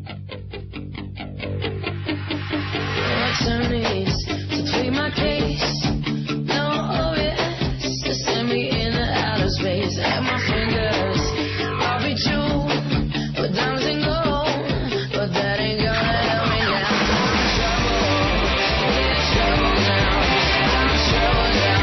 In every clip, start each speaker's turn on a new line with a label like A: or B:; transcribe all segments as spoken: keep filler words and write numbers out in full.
A: Attorneys to plead my case. No O S to send me into outer space. And my fingers, I'll be true with diamonds and gold, but that ain't gonna help me now. I'm in trouble, in trouble now. I'm in trouble now.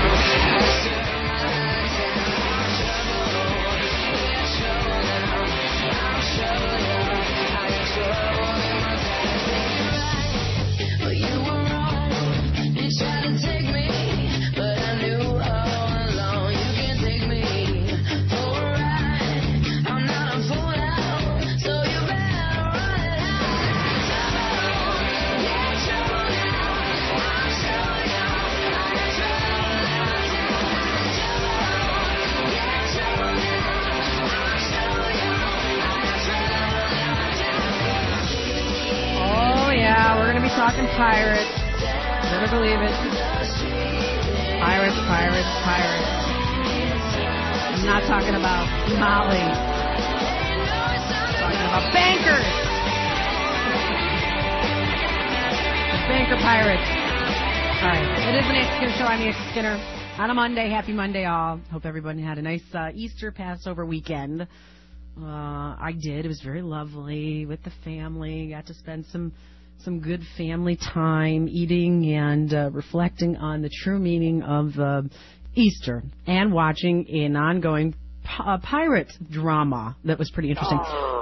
B: Talking pirates. Never believe it. Pirates, pirates, pirates. I'm not talking about Molly. I'm talking about bankers. The banker pirates. All right. It is the Nancy Skinner Show. I'm Nancy Skinner. On a Monday. Happy Monday, all. Hope everybody had a nice uh, Easter Passover weekend. Uh, I did. It was very lovely with the family. Got to spend some some good family time eating and uh, reflecting on the true meaning of uh, Easter and watching an ongoing p- uh, pirate drama that was pretty interesting.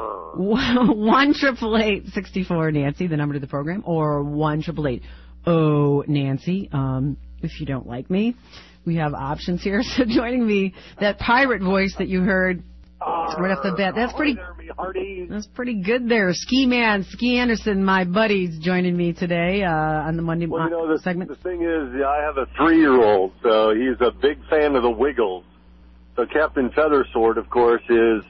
B: one triple eight sixty four Nancy, the number to the program, or one triple eight oh Nancy. Um, if you don't like me, we have options here. So joining me, that pirate voice that you heard right off the bat. That's pretty. That's pretty good there. Ski Man, Ski Anderson, my buddy's joining me today uh, on the Monday
C: well, you know, the,
B: segment.
C: The thing is, yeah, I have a three-year-old, so he's a big fan of the Wiggles. So Captain Feathersword, of course, is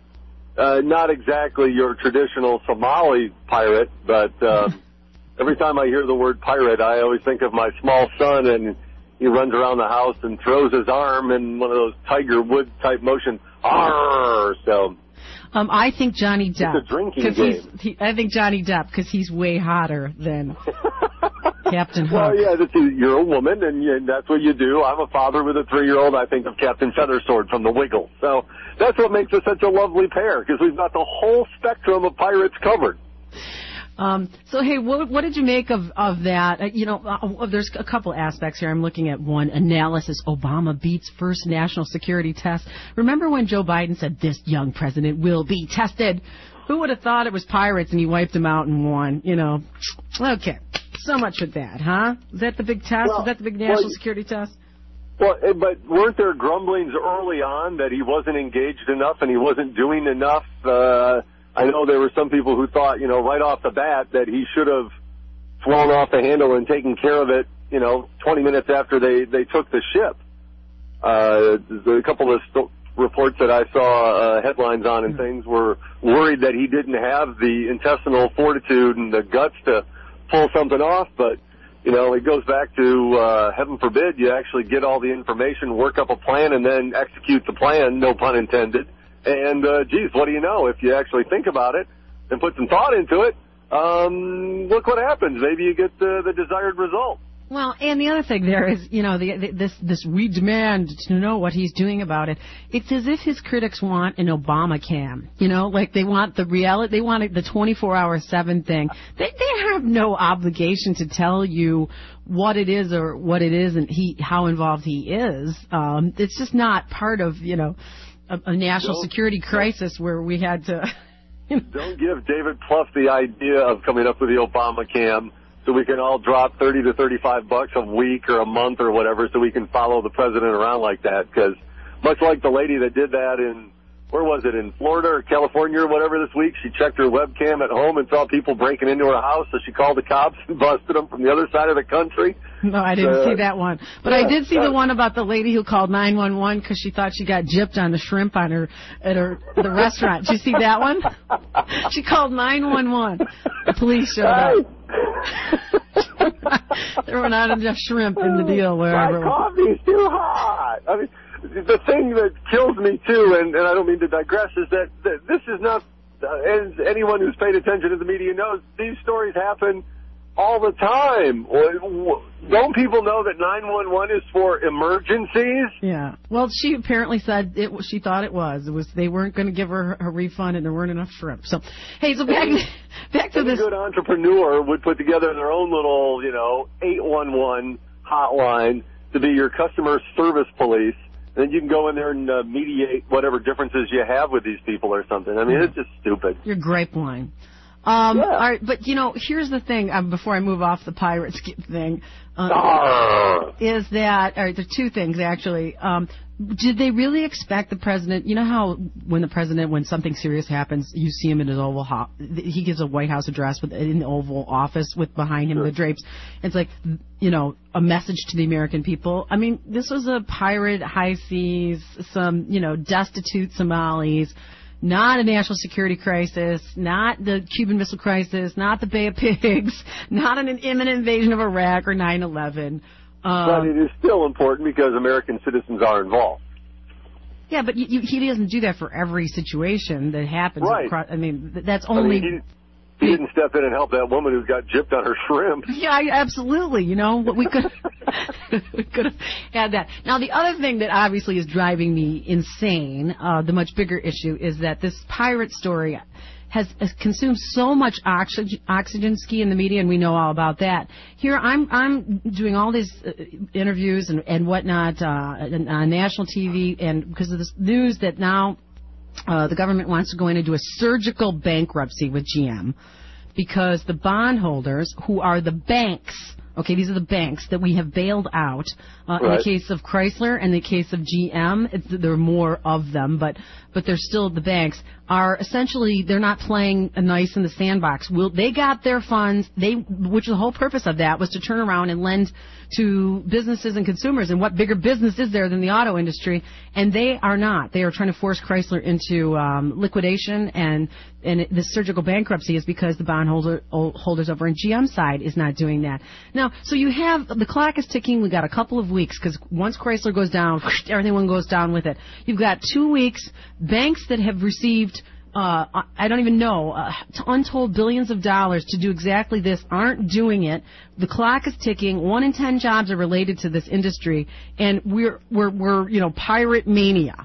C: uh, not exactly your traditional Somali pirate, but um, every time I hear the word pirate, I always think of my small son, and he runs around the house and throws his arm in one of those Tiger Woods-type motions. Arr! So...
B: Um, I think Johnny Depp.
C: It's a drinking game.
B: He's, he, I think Johnny Depp because he's way hotter than Captain Hook.
C: Well, yeah, that's, you're a woman, and you, that's what you do. I'm a father with a three-year-old. I think of Captain Feathersword from the Wiggles. So that's what makes us such a lovely pair, because we've got the whole spectrum of pirates covered.
B: Um, so, hey, what, what did you make of, of that? Uh, you know, uh, there's a couple aspects here. I'm looking at one. Analysis. Obama beats first national security test. Remember when Joe Biden said, this young president will be tested? Who would have thought it was pirates and he wiped them out and won? You know, okay. So much with that, huh? Is that the big test?
C: Well,
B: Is that the big national
C: well,
B: security test?
C: Well, but weren't there grumblings early on that he wasn't engaged enough and he wasn't doing enough? Uh, I know there were some people who thought, you know, right off the bat that he should have flown off the handle and taken care of it, you know, twenty minutes after they, they took the ship. Uh, a couple of st- reports that I saw uh, headlines on and things were worried that he didn't have the intestinal fortitude and the guts to pull something off, but, you know, it goes back to, uh, heaven forbid, you actually get all the information, work up a plan, and then execute the plan, no pun intended. And, uh, geez, what do you know? If you actually think about it and put some thought into it, um, look what happens. Maybe you get the, the desired result.
B: Well, and the other thing there is, you know, the, the, this, this we demand to know what he's doing about it. It's as if his critics want an Obama cam, you know, like they want the reality, they want the twenty-four hour seven thing. They, they have no obligation to tell you what it is or what it isn't, he, how involved he is. Um, it's just not part of, you know, a, a national don't, security crisis where we had to. You know.
C: Don't give David Plouffe the idea of coming up with the Obama cam so we can all drop thirty to thirty-five bucks a week or a month or whatever so we can follow the president around like that. Because much like the lady that did that in, where was it, in Florida or California or whatever this week, she checked her webcam at home and saw people breaking into her house, so she called the cops and busted them from the other side of the country.
B: No, I didn't uh, see that one. But
C: yeah,
B: I did see
C: uh,
B: the one about the lady who called nine one one because she thought she got gypped on the shrimp on her at her the restaurant. Did you see that one? She called nine one one. The police showed up. There were not enough shrimp in the deal wherever.
C: My coffee's too hot. I mean, the thing that kills me, too, and, and I don't mean to digress, is that, that this is not as anyone who's paid attention to the media knows, these stories happen all the time. Don't people know that nine one one is for emergencies?
B: Yeah. Well, she apparently said it. She thought it was. It was they weren't going to give her a refund, and there weren't enough shrimp. So, hey, so back back to
C: Any
B: this.
C: good entrepreneur would put together their own little, you know, eight one one hotline to be your customer service police. And then you can go in there and uh, mediate whatever differences you have with these people or something. I mean,
B: yeah.
C: It's just stupid.
B: Your grape line. Um,
C: yeah.
B: all right, but, you know, here's the thing, um, before I move off the Pirates thing, uh,
C: Arr.
B: is that, all right, there are two things, actually. Um, did they really expect the president, you know how when the president, when something serious happens, you see him in his Oval House, he gives a White House address with in the Oval Office with behind him
C: sure.
B: the drapes. It's like, you know, a message to the American people. I mean, this was a pirate, high seas, some, you know, destitute Somalis. Not a national security crisis, not the Cuban Missile Crisis, not the Bay of Pigs, not an imminent invasion of Iraq or nine eleven. Um,
C: but it is still important because American citizens are involved.
B: Yeah, but you, you, he doesn't do that for every situation that happens.
C: Right.
B: Across, I mean, that's only...
C: I mean, he, he didn't step in and help that woman who got gypped on her shrimp.
B: Yeah, absolutely. You know, we could we could have had that. Now, the other thing that obviously is driving me insane, uh, the much bigger issue, is that this pirate story has, has consumed so much oxygen, oxygen ski in the media, and we know all about that. Here, I'm I'm doing all these uh, interviews and, and whatnot uh, on, on national T V, and because of this news that now uh, the government wants to go in and do a surgical bankruptcy with G M. Because the bondholders, who are the banks, okay, these are the banks that we have bailed out. Uh,
C: right.
B: In the case of Chrysler and the case of G M, it's, there are more of them, but but they're still the banks, are essentially, they're not playing nice in the sandbox. Will they got their funds, they, which the whole purpose of that was to turn around and lend to businesses and consumers. And what bigger business is there than the auto industry? And they are not. They are trying to force Chrysler into um, liquidation, and and this surgical bankruptcy is because the bondholder holders over on G M side is not doing that. Now, so you have, the clock is ticking. We got a couple of weeks, because once Chrysler goes down, everything goes down with it. You've got two weeks. Banks that have received, uh, I don't even know, uh, untold billions of dollars to do exactly this aren't doing it. The clock is ticking. One in ten jobs are related to this industry, and we're we're we're you know pirate mania.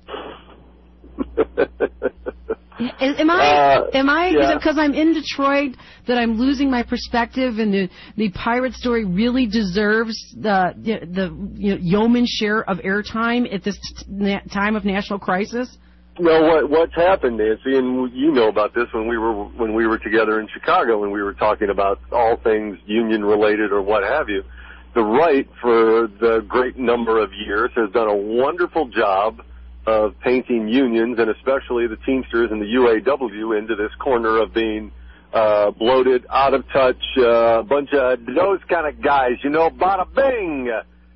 B: Am I,
C: uh,
B: am I,
C: yeah.
B: is it because I'm in Detroit that I'm losing my perspective, and the, the pirate story really deserves the, the, the you know, yeoman's share of airtime at this t- time of national crisis?
C: Well, what, what's happened, Nancy, and you know about this when we were when we were together in Chicago, when we were talking about all things union-related or what have you. The right, for the great number of years, has done a wonderful job of painting unions, and especially the Teamsters and the U A W, into this corner of being uh, bloated, out of touch, a uh, bunch of those kind of guys, you know, bada bing.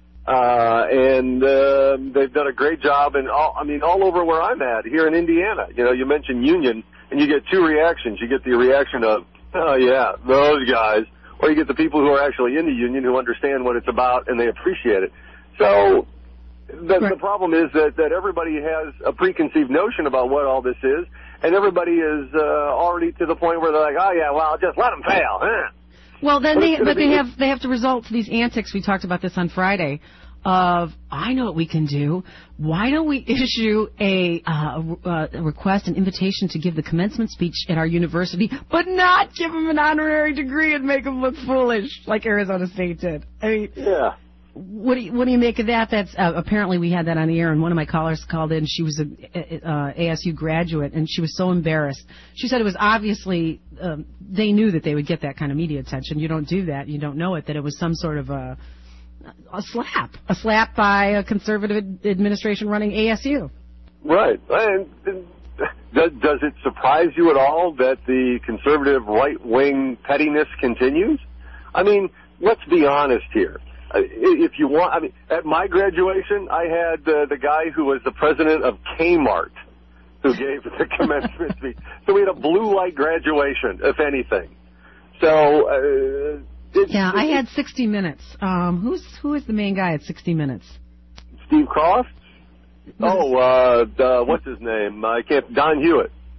C: Uh, and uh, they've done a great job, and all, I mean, all over where I'm at, here in Indiana. You know, you mentioned union, and you get two reactions. You get the reaction of, oh, yeah, those guys, or you get the people who are actually in the union who understand what it's about, and they appreciate it. So the,
B: right.
C: the problem is that, that everybody has a preconceived notion about what all this is, and everybody is uh, already to the point where they're like, oh, yeah, well, just let them fail, huh?
B: Well, then
C: But
B: they,
C: it's gonna
B: but they
C: be-
B: have they have to resort to these antics. We talked about this on Friday. Of I know what we can do. Why don't we issue a, uh, a request, an invitation to give the commencement speech at our university, but not give them an honorary degree and make them look foolish like Arizona State did? I mean,
C: Yeah.
B: what do you, what do you make of that? That's uh, apparently we had that on the air, and one of my callers called in. She was a, a, a S U graduate, and she was so embarrassed. She said it was obviously um, they knew that they would get that kind of media attention. You don't do that. You don't know it. That it was some sort of a a slap, a slap by a conservative administration running A S U.
C: Right. And, and does, does it surprise you at all that the conservative right-wing pettiness continues? I mean, let's be honest here. Uh, If you want, I mean, at my graduation, I had uh, the guy who was the president of Kmart who gave the commencement speech. So we had a blue light graduation, if anything. So, uh, it,
B: Yeah, I
C: it,
B: had sixty minutes. Um, who's who is the main guy at sixty minutes?
C: Steve Croft? Oh, uh, the, what's his name? I can't. Don Hewitt.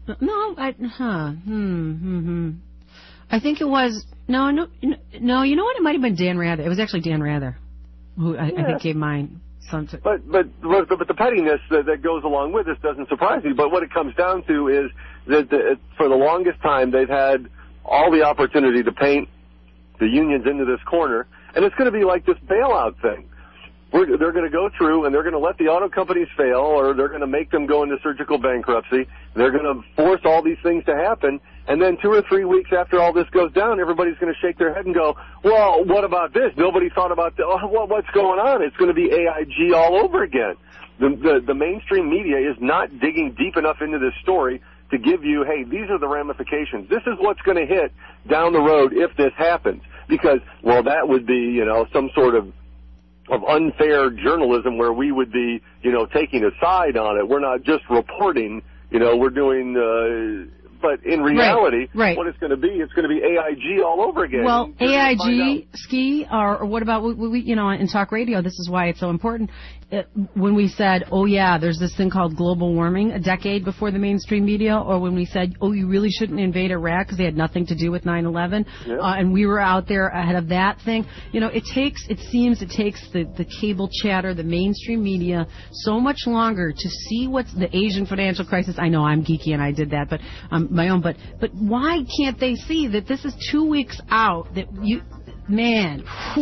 B: No, I, huh, hmm, hmm, hmm. I think it was, no, no, no, you know what? It might have been Dan Rather. It was actually Dan Rather who I, yeah. I think gave mine. Something. But,
C: but, but, but the pettiness that, that goes along with this doesn't surprise me. But what it comes down to is that the, for the longest time they've had all the opportunity to paint the unions into this corner, and it's going to be like this bailout thing. We're, they're going to go through and they're going to let the auto companies fail, or they're going to make them go into surgical bankruptcy. They're going to force all these things to happen, and then two or three weeks after all this goes down, everybody's going to shake their head and go, well, what about this? Nobody thought about the, oh, what's going on? It's going to be A I G all over again. The, the, the mainstream media is not digging deep enough into this story to give you, hey, these are the ramifications. This is what's going to hit down the road if this happens. Because, well, that would be, you know, some sort of of unfair journalism where we would be, you know, taking a side on it. We're not just reporting, you know, we're doing, uh, but in reality,
B: right, right.
C: what it's going to be, it's going to be A I G all over again.
B: Well, A I G, ski, or, or what about, we, we, you know, in talk radio, this is why it's so important. It, when we said, oh, yeah, there's this thing called global warming a decade before the mainstream media, or when we said, oh, you really shouldn't invade Iraq because they had nothing to do with nine eleven, yeah. uh, and we were out there ahead of that thing. You know, it takes, it seems it takes the, the cable chatter, the mainstream media, so much longer to see what's the Asian financial crisis. I know I'm geeky and I did that, but um, my own, but, but why can't they see that this is two weeks out, that you... Man,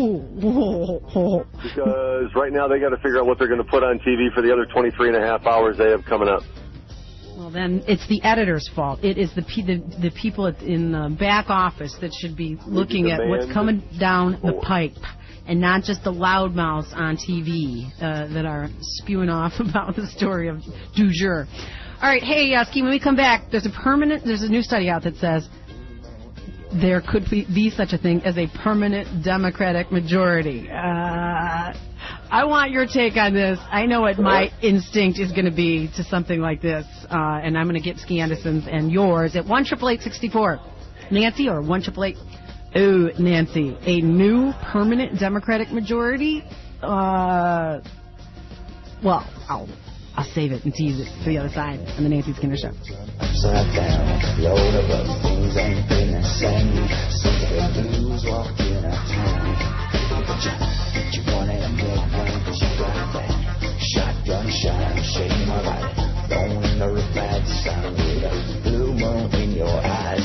C: because right now they got to figure out what they're going to put on T V for the other twenty-three and a half hours they have coming up.
B: Well, then it's the editor's fault. It is the the, the people in the back office that should be looking at what's coming down the pipe, and not just the loudmouths on T V uh, that are spewing off about the story of du jour. All right, hey, uh, Ski, when we come back, there's a permanent, there's a new study out that says there could be, be such a thing as a permanent Democratic majority. Uh, I want your take on this. I know what my instinct is going to be to something like this, uh, and I'm going to get Ski Anderson's and yours at one eight eight eight six four Nancy, or one eight eight eight Oh, Nancy, a new permanent Democratic majority? Uh, well, I'll... I'll save it and tease it for the other side on the Nancy Skinner Show.
D: Upside down, load of other things ain't been the same since the blues walked in our town. But you, but you wanted a mid-range, cause you got that shotgun shine, shade my light, throwing the bad sound with a blue moon in your eyes.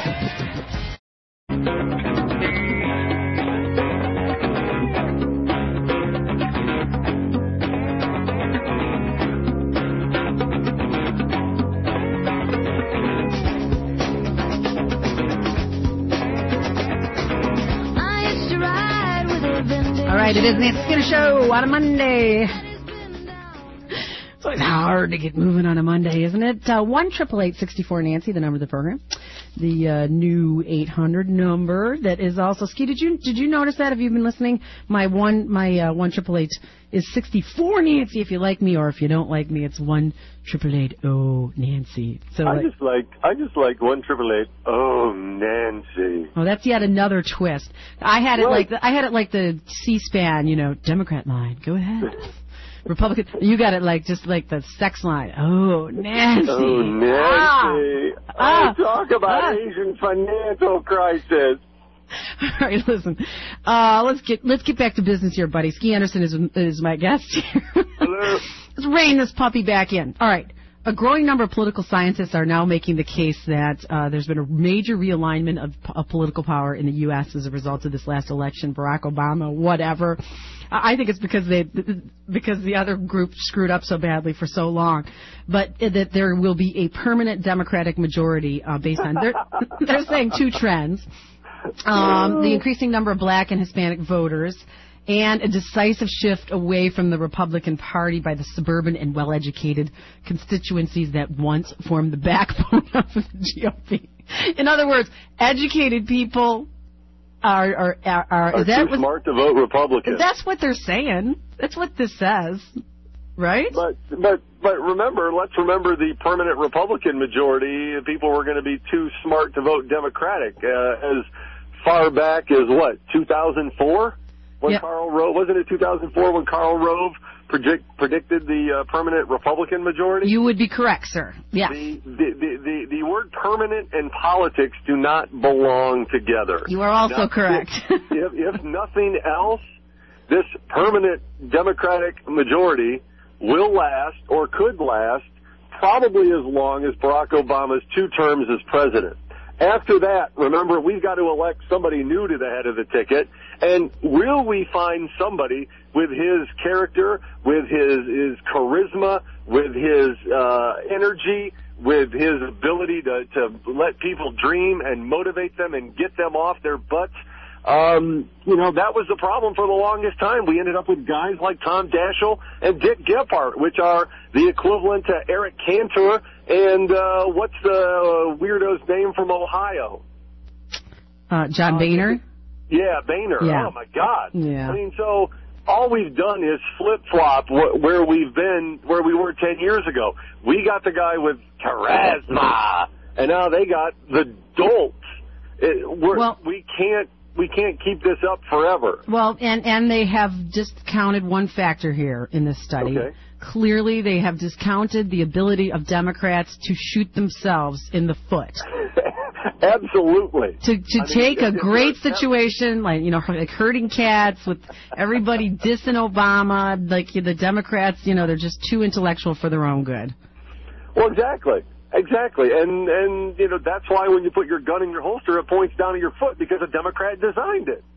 B: All right, it is the Nancy Skinner Show on a Monday. So it's hard to get moving on a Monday, isn't it? Uh, one eight eight eight six four Nancy, the number of the program. The uh, new eight hundred number that is also Ski. Did you did you notice that? Have you been listening? My one my uh, one triple eight is sixty-four Nancy. If you like me, or if you don't like me, it's one triple eight oh Nancy. So
C: I
B: like,
C: just like I just like one triple eight oh Nancy.
B: Oh, that's yet another twist. I had it
C: what?
B: like the, I had it like the C-SPAN, you know, Democrat line. Go ahead. Republican. You got it like just like the sex line. Oh, Nancy.
C: Oh, Nancy.
B: Ah. Ah.
C: Talk about
B: Ah.
C: Asian financial crisis.
B: All right, listen. Uh, let's get let's get back to business here, buddy. Ski Anderson is is my guest here.
C: Hello.
B: Let's rein this puppy back in. All right. A growing number of political scientists are now making the case that uh, there's been a major realignment of, of political power in the U S as a result of this last election. Barack Obama, whatever. I think it's because they because the other group screwed up so badly for so long, but that there will be a permanent Democratic majority uh, based on they're they're saying two trends: um, the increasing number of Black and Hispanic voters, and a decisive shift away from the Republican Party by the suburban and well-educated constituencies that once formed the backbone of the G O P. In other words, educated people are are are, are,
C: are
B: is that
C: too
B: what,
C: smart to vote Republican.
B: That's what they're saying. That's what this says, right?
C: But but but remember, let's remember the permanent Republican majority. People were going to be too smart to vote Democratic uh, as far back as what two thousand four. When yep. Karl Rove, wasn't it two thousand four when Karl Rove predict, predicted the uh, permanent Republican majority?
B: You would be correct, sir. Yes.
C: The, the, the, the, the word permanent and politics do not belong together.
B: You are also
C: now,
B: correct.
C: if, if nothing else, this permanent Democratic majority will last or could last probably as long as Barack Obama's two terms as president. After that, remember, we've got to elect somebody new to the head of the ticket. And will we find somebody with his character, with his, his charisma, with his uh, energy, with his ability to, to let people dream and motivate them and get them off their butts? Um, you know, that was the problem for the longest time. We ended up with guys like Tom Daschle and Dick Gephardt, which are the equivalent to Eric Cantor and uh, what's the weirdo's name from Ohio?
B: Uh, John
C: uh,
B: Boehner?
C: Yeah, Boehner.
B: Yeah.
C: Oh, my God.
B: Yeah.
C: I mean, so all we've done is flip-flop wh- where we've been, where we were ten years ago. We got the guy with charisma, and now they got the dolts. It, we're,
B: well,
C: we can't. We can't keep this up forever.
B: Well, and, and they have discounted one factor here in this study.
C: Okay.
B: Clearly, they have discounted the ability of Democrats to shoot themselves in the foot.
C: Absolutely.
B: To to
C: I
B: take
C: mean,
B: a great situation, like, you know, like herding cats with everybody dissing Obama, like the Democrats, you know, they're just too intellectual for their own good.
C: Well, exactly. Exactly, and, and you know, that's why when you put your gun in your holster, it points down to your foot because a Democrat designed it.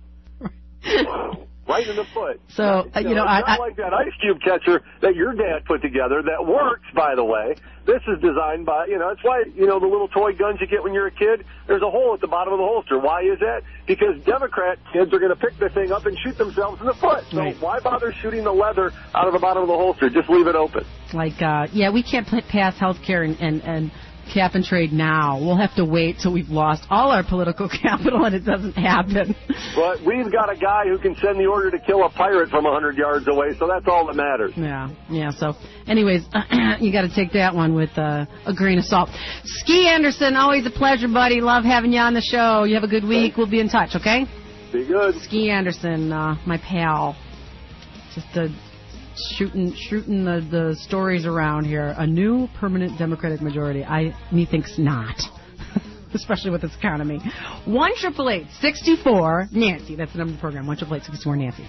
C: Right in the foot.
B: So,
C: you know,
B: you know
C: it's
B: I,
C: not
B: I,
C: like that ice cube catcher that your dad put together that works, by the way. This is designed by, you know, it's why, you know, the little toy guns you get when you're a kid, there's a hole at the bottom of the holster. Why is that? Because Democrat kids are going to pick the thing up and shoot themselves in the foot. So
B: right.
C: Why bother shooting the leather out of the bottom of the holster? Just leave it open.
B: Like, uh, yeah, we can't p- pass health care and, and, and cap and trade now. We'll have to wait till we've lost all our political capital and it doesn't happen.
C: But we've got a guy who can send the order to kill a pirate from one hundred yards away, so that's all that matters.
B: Yeah, yeah. So, anyways, you got to take that one with uh, a grain of salt. Ski Anderson, always a pleasure, buddy. Love having you on the show. You have a good week. We'll be in touch, okay?
C: Be good.
B: Ski Anderson, uh, my pal. Just uh, shooting shooting the, the stories around here. A new permanent Democratic majority. I methinks not. Especially with this economy. one triple eight sixty-four Nancy. That's the number of the program. one triple eight sixty-four Nancy.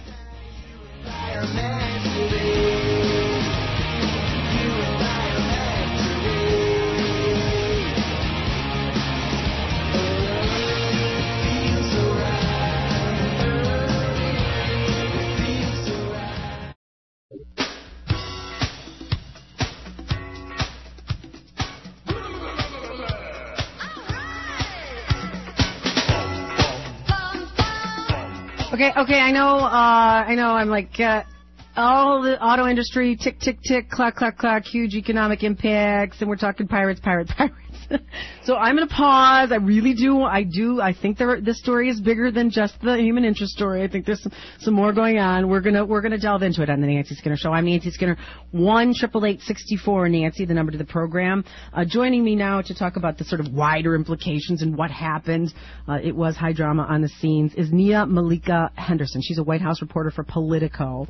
B: Okay, okay, I know, uh, I know, I'm like, uh, all the auto industry, tick, tick, tick, clack, clack, clack, huge economic impacts, and we're talking pirates, pirates, pirates. So I'm going to pause. I really do, I do, I think there, this story is bigger than just the human interest story. I think there's some, some more going on. We're going to, we're going to delve into it on the Nancy Skinner Show. I'm Nancy Skinner, one triple eight sixty-four Nancy, the number to the program. Uh, joining me now to talk about the sort of wider implications and what happened, uh, it was high drama on the scenes, is Nia Malika Henderson. She's a White House reporter for Politico.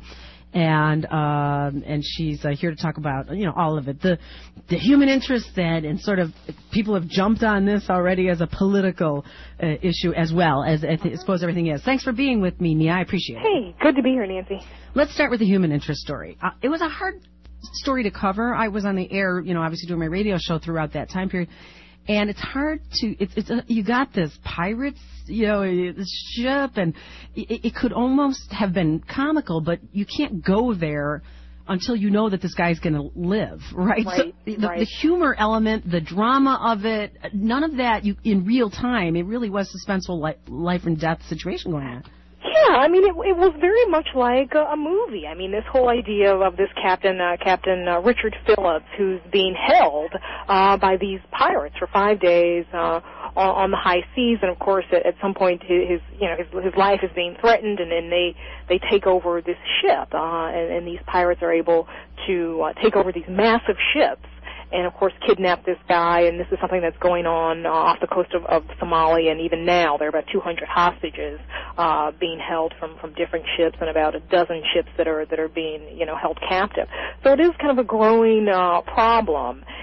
B: And um, and she's uh, here to talk about, you know, all of it, the the human interest then, and sort of people have jumped on this already as a political uh, issue as well as I suppose everything is. Thanks for being with me, Nia. I appreciate it.
E: Hey, good to be here, Nancy.
B: Let's start with the human interest story. Uh, it was a hard story to cover. I was on the air, you know, obviously doing my radio show throughout that time period. And it's hard to, it's, it's a, you got this pirates, you know, this ship, and it, it could almost have been comical, but you can't go there until you know that this guy's going to live, right?
E: Right,
B: so the,
E: right.
B: the humor element, the drama of it, none of that you, in real time. It really was suspenseful li- life and death situation going on.
E: Yeah, I mean, it, it was very much like a, a movie. I mean, this whole idea of this Captain uh, Captain uh, Richard Phillips, who's being held uh, by these pirates for five days uh, on, on the high seas, and of course, at, at some point, his you know his, his life is being threatened, and then they they take over this ship, uh, and, and these pirates are able to uh, take over these massive ships. And, of course, kidnap this guy, and this is something that's going on uh, off the coast of, of Somalia, and even now there are about two hundred hostages uh, being held from, from different ships, and about a dozen ships that are that are being, you know, held captive. So it is kind of a growing uh, problem,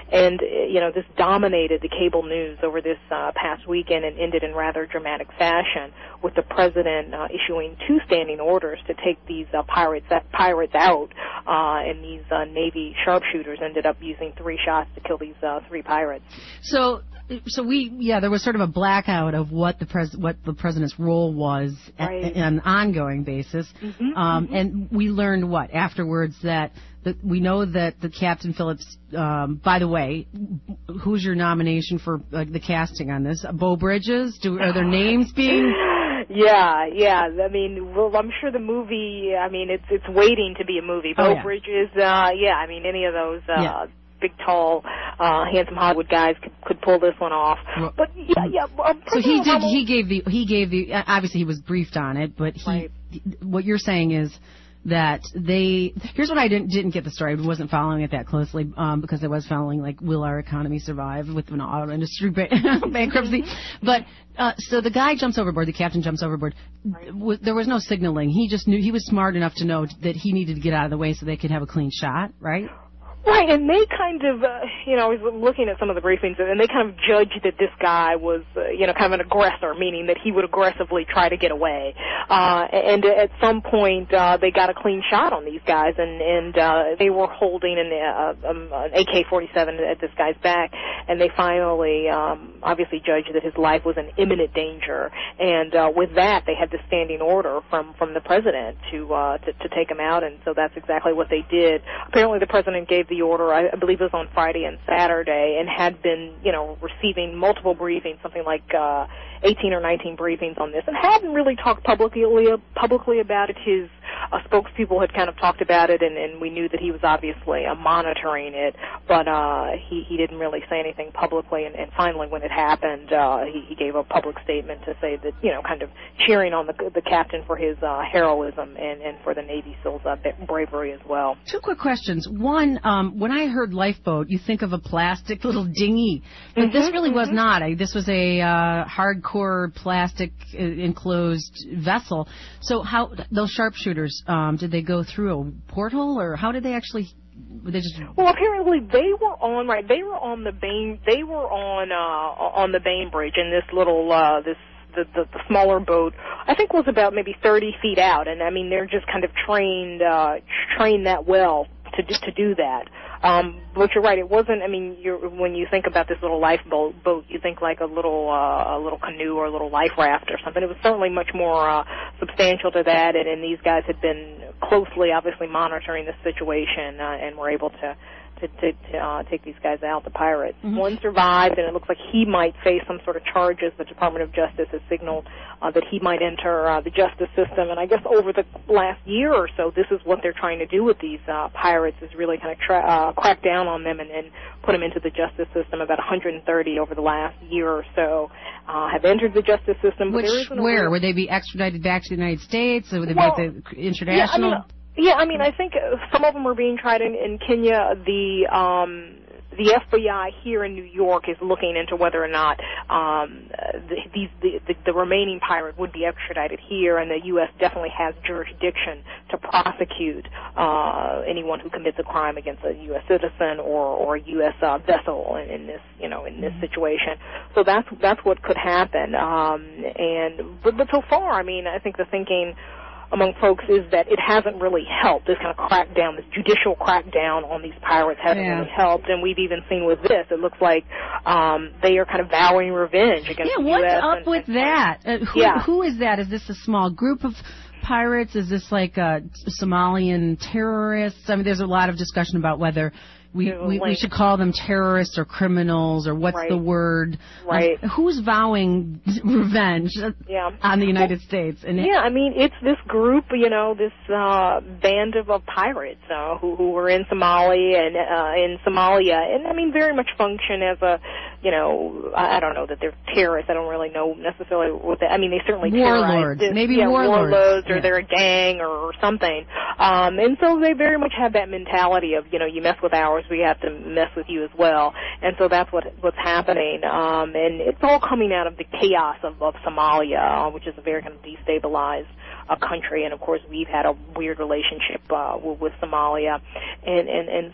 E: and, uh, you know, this dominated the cable news over this uh, past weekend and ended in rather dramatic fashion with the president uh, issuing two standing orders to take these uh, pirates uh, pirates out, uh, and these uh, Navy sharpshooters ended up using three shots to kill these uh, three pirates.
B: So, so we, yeah, there was sort of a blackout of what the pres, what the president's role was
E: Right.
B: at, on an ongoing basis,
E: Mm-hmm,
B: um,
E: mm-hmm.
B: and we learned what afterwards that, that we know that the Captain Phillips. Um, by the way, who's your nomination for uh, the casting on this? Beau Bridges? Do are their names being?
E: Yeah, yeah. I mean, well, I'm sure the movie. I mean, it's it's waiting to be a movie.
B: Oh,
E: Beau
B: yeah.
E: Bridges. Uh, yeah. I mean, any of those. Uh,
B: Yeah.
E: Big, tall, uh, handsome Hollywood guys could, could pull this one off.
B: Well,
E: But yeah, yeah. Um,
B: So he
E: President
B: did.
E: Obama-
B: He gave the. He gave the. Obviously, he was briefed on it, but he.
E: Right.
B: What you're saying is that they. Here's what I didn't didn't get the story. I wasn't following it that closely um, because I was following like, will our economy survive with an auto industry ba- bankruptcy? But uh, so the guy jumps overboard. The captain jumps overboard.
E: Right.
B: W- There was no signaling. He just knew. He was smart enough to know that he needed to get out of the way so they could have a clean shot. Right.
E: Right, and they kind of, uh, you know, I was looking at some of the briefings, and they kind of judged that this guy was, uh, you know, kind of an aggressor, meaning that he would aggressively try to get away. Uh, and at some point, uh, they got a clean shot on these guys, and, and uh, they were holding an, uh, um, an A K forty-seven at this guy's back, and they finally, um, obviously judged that his life was in imminent danger. And uh, with that, they had the standing order from, from the president to, uh, to, to take him out, and so that's exactly what they did. Apparently, the president gave the order, I believe it was on Friday and Saturday, and had been, you know, receiving multiple briefings, something like uh, eighteen or nineteen briefings on this, and hadn't really talked publicly publicly about it. His uh, spokespeople had kind of talked about it, and, and we knew that he was obviously uh, monitoring it, but uh, he, he didn't really say anything publicly, and, and finally when it happened, uh, he, he gave a public statement to say that, you know, kind of cheering on the, the captain for his uh, heroism and, and for the Navy SEALs' uh, bravery as well.
B: Two quick questions. One, um, when I heard lifeboat, you think of a plastic little dinghy, but
E: Mm-hmm,
B: this really was
E: mm-hmm.
B: not. I, this was a uh, hardcore plastic uh, enclosed vessel. So how those sharpshooters, um, did they go through a porthole, or how did they actually? Were they just?
E: Well, apparently they were on right. They were on the Bain. They were on uh, on the Bain Bridge in this little uh, this. The, the, the smaller boat, I think, was about maybe thirty feet out, and I mean they're just kind of trained uh, trained that well to do, to do that. Um, but you're right, it wasn't. I mean, you're, when you think about this little lifeboat, boat, you think like a little uh, a little canoe or a little life raft or something. It was certainly much more uh, substantial to that, and, and these guys had been closely, obviously, monitoring the situation uh, and were able to. to, to, to uh, take these guys out, the pirates.
B: Mm-hmm.
E: One survived, and it looks like he might face some sort of charges. The Department of Justice has signaled uh, that he might enter uh, the justice system. And I guess over the last year or so, this is what they're trying to do with these uh, pirates, is really kind of tra- uh, crack down on them and, and put them into the justice system. About one hundred thirty over the last year or so uh, have entered the justice system. But
B: Which,
E: there isn't a
B: where?
E: real-
B: Would they be extradited back to the United States? Or would they
E: Well,
B: be at the international?
E: Yeah, I mean, Yeah, I mean, I think uh, some of them are being tried in, in Kenya. The um, the F B I here in New York is looking into whether or not um, the, these the, the, the remaining pirate would be extradited here, and the U S definitely has jurisdiction to prosecute uh, anyone who commits a crime against a U S citizen or or a U S uh, vessel in, in this you know in this situation. So that's that's what could happen. Um, and but, but so far, I mean, I think the thinking among folks is that it hasn't really helped. This kind of crackdown, this judicial crackdown on these pirates hasn't
B: Yeah.
E: really helped, and we've even seen with this, it looks like um, they are kind of vowing revenge against
B: Yeah,
E: the
B: what's
E: U S
B: up
E: and,
B: with
E: and,
B: that? Uh, who,
E: Yeah.
B: who is that? Is this a small group of pirates? Is this like uh, Somalian terrorists? I mean, there's a lot of discussion about whether we,
E: There's a
B: we, we
E: link.
B: should call them terrorists or criminals, or what's
E: Right.
B: the word?
E: Right.
B: Um, who's vowing revenge
E: Yeah.
B: on the United States? And
E: Yeah, I mean, it's this group, you know, this uh, band of, of pirates uh, who, who were in Somalia and uh, in Somalia, and I mean, very much function as a, you know, I, I don't know that they're terrorists. I don't really know necessarily what they, I mean, they certainly terrorize.
B: Warlords.
E: This,
B: Maybe
E: yeah,
B: warlords.
E: warlords or
B: Yeah.
E: they're a gang or, or something. Um, and so they very much have that mentality of, you know, you mess with ours, we have to mess with you as well. And so that's what what's happening. Um, and it's all coming out of the chaos of, of Somalia, uh, which is a very kind of destabilized a country, and of course we've had a weird relationship uh, with, with Somalia, and and and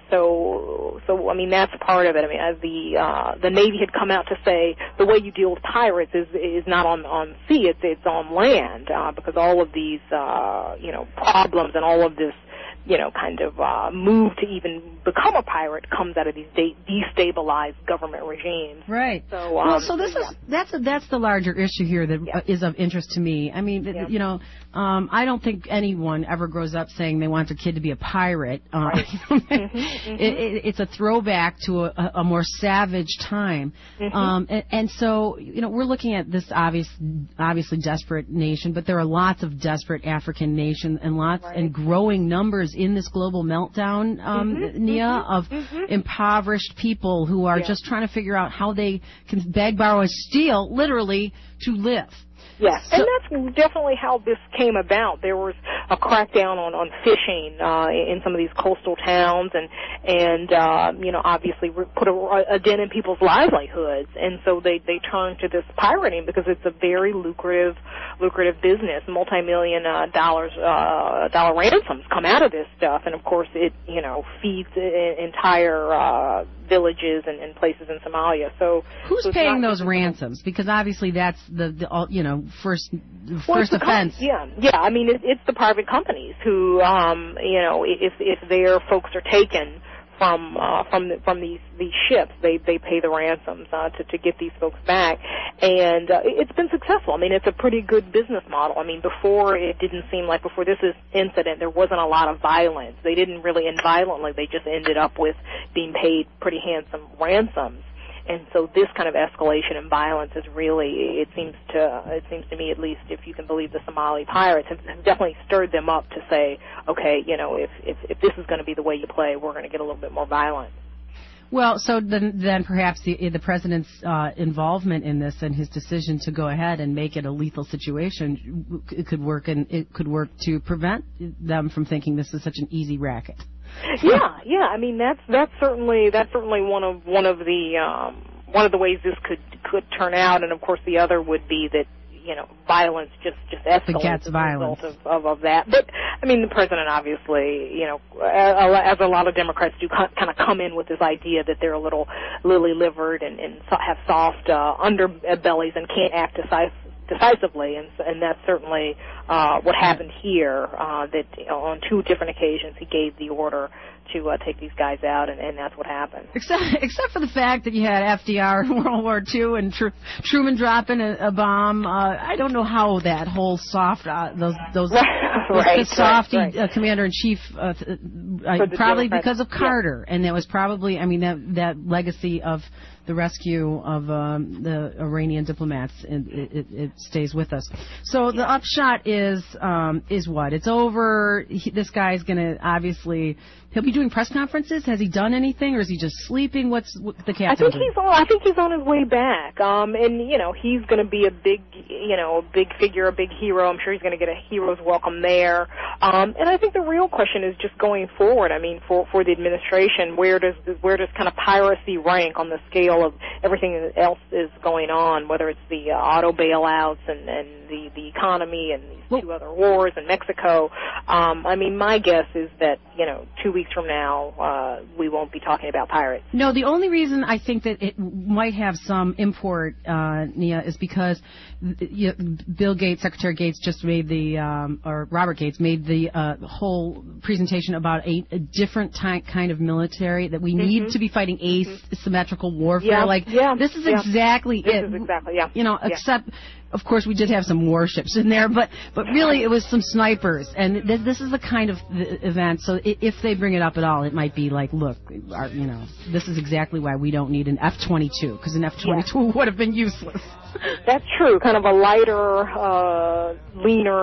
E: so so I mean that's part of it. I mean, as the uh, the Navy had come out to say the way you deal with pirates is is not on on sea, it's it's on land, uh, because all of these uh, you know problems and all of this you know, kind of uh, move to even become a pirate comes out of these de- destabilized government regimes.
B: Right.
E: So, um,
B: well, so this
E: yeah.
B: is that's a, that's the larger issue here that
E: Yeah.
B: uh, is of interest to me. I mean,
E: Yeah.
B: you know, um, I don't think anyone ever grows up saying they want their kid to be a pirate. Um,
E: Right. mm-hmm, mm-hmm.
B: It, it, it's a throwback to a, a more savage time,
E: Mm-hmm.
B: um, and, and so you know we're looking at this obvious, obviously desperate nation, but there are lots of desperate African nations and lots
E: Right.
B: and growing numbers in this global meltdown, um,
E: Mm-hmm,
B: Nia,
E: mm-hmm,
B: of
E: mm-hmm.
B: impoverished people who are
E: Yeah.
B: just trying to figure out how they can beg, borrow, and steal, literally, to live.
E: Yes,
B: So-
E: and that's definitely how this came about. There was a crackdown on, on fishing uh, in some of these coastal towns, and and uh, you know obviously put a, a dent in people's livelihoods, and so they they turned to this pirating because it's a very lucrative lucrative business. Multi-million uh, dollars uh, dollar ransoms come out of this stuff, and of course it you know feeds uh, entire uh, villages and, and places in Somalia. So
B: Who's
E: so it's
B: paying
E: not
B: those
E: just-
B: ransoms? Because obviously that's the, the all- you know first
E: Well,
B: first
E: it's the com-
B: offense.
E: yeah, yeah. I mean, it, it's the private companies who, um, you know, if if their folks are taken from uh, from the, from these these ships, they they pay the ransoms uh, to to get these folks back, and uh, it's been successful. I mean, it's a pretty good business model. I mean, before it didn't seem like before this is incident there wasn't a lot of violence. They didn't really end violently. They just ended up with being paid pretty handsome ransoms. And so this kind of escalation in violence is really, it seems to, it seems to me at least, if you can believe the Somali pirates, have, have definitely stirred them up to say, okay, you know, if, if, if this is going to be the way you play, we're going to get a little bit more violent.
B: Well, so then, then perhaps the, the president's uh, involvement in this and his decision to go ahead and make it a lethal situation, it could work, and it could work to prevent them from thinking this is such an easy racket.
E: Yeah, yeah. I mean, that's that's certainly that's certainly one of one of the um, one of the ways this could could turn out, and of course the other would be that you know violence just just escalates
B: Begets
E: as
B: violence.
E: a result of, of of that. But I mean, the president obviously, you know, as a lot of Democrats do, kind of come in with this idea that they're a little lily-livered and, and have soft uh, underbellies and can't act decisively. decisively, and, and that's certainly uh, what happened here, uh, that you know, on two different occasions he gave the order to uh, take these guys out, and, and that's what happened.
B: Except, except for the fact that you had F D R in World War Two and Tr- Truman dropping a, a bomb. Uh, I don't know how that whole soft, uh, those, those,
E: right,
B: the softy
E: right, right.
B: Uh, commander-in-chief, uh, th- uh,
E: For the
B: probably
E: Democrats,
B: because of
E: yeah.
B: Carter, and that was probably, I mean, that that legacy of the rescue of um, the Iranian diplomats, and it, it, it stays with us. So the upshot is um, is what? It's over. He, this guy's going to obviously, he'll be doing press conferences. Has he done anything, or is he just sleeping? What's what the captain
E: I think
B: doing?
E: he's on. I think he's on his way back. Um, and you know, he's going to be a big, you know, a big figure, a big hero. I'm sure he's going to get a hero's welcome there. Um, and I think the real question is just going forward. I mean, for for the administration, where does where does kind of piracy rank on the scale of everything else is going on? Whether it's the uh, auto bailouts and and the the economy and these
B: Well,
E: two other wars in Mexico. Um, I mean, my guess is that you know, two weeks from now, uh, we won't be talking about pirates.
B: No, the only reason I think that it might have some import, uh, Nia, is because you know, Bill Gates, Secretary Gates, just made the, um, or Robert Gates made the uh, whole presentation about a, a different ty- kind of military, that we need
E: Mhm.
B: to be fighting asymmetrical warfare.
E: Yeah,
B: like,
E: yeah,
B: this is
E: yeah.
B: exactly
E: This
B: it.
E: is exactly, yeah.
B: You know,
E: Yeah.
B: except, of course, we did have some warships in there, but but really it was some snipers, and th- this is the kind of th- event. So i- if they bring it up at all, it might be like, look, our, you know, this is exactly why we don't need an F twenty-two, because an F twenty-two would have been useless.
E: That's true. Kind of a lighter, uh, leaner,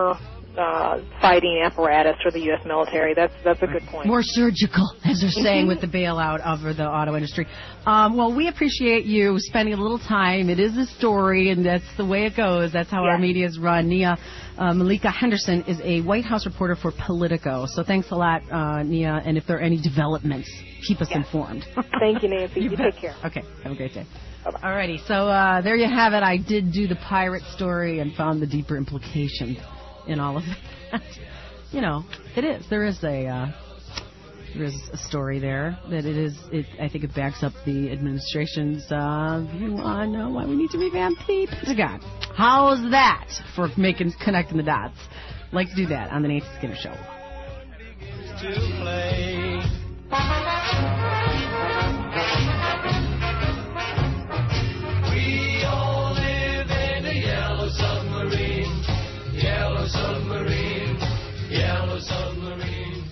E: uh, fighting apparatus for the U S military. That's that's a good point.
B: More surgical, as they're saying, with the bailout of the auto industry. Um, well, we appreciate you spending a little time. It is a story, and that's the way it goes. That's how
E: Yeah.
B: our media is run. Nia uh, Malika Henderson is a White House reporter for Politico. So thanks a lot, uh, Nia. And if there are any developments, keep us
E: Yeah.
B: informed.
E: Thank you, Nancy. You,
B: bet.
E: take care.
B: Okay, have a great day.
E: Bye-bye.
B: All righty, so uh, there you have it. I did do the pirate story and found the deeper implications in all of that. You know, it is. There is a uh, there is a story there that it is. It, I think it backs up the administration's uh, view on uh, why we need to revamp the Pentagon. How's that for making connecting the dots? Like to do that on the Nancy Skinner Show.
F: To play. We all live in a yellow submarine, yellow submarine, yellow submarine.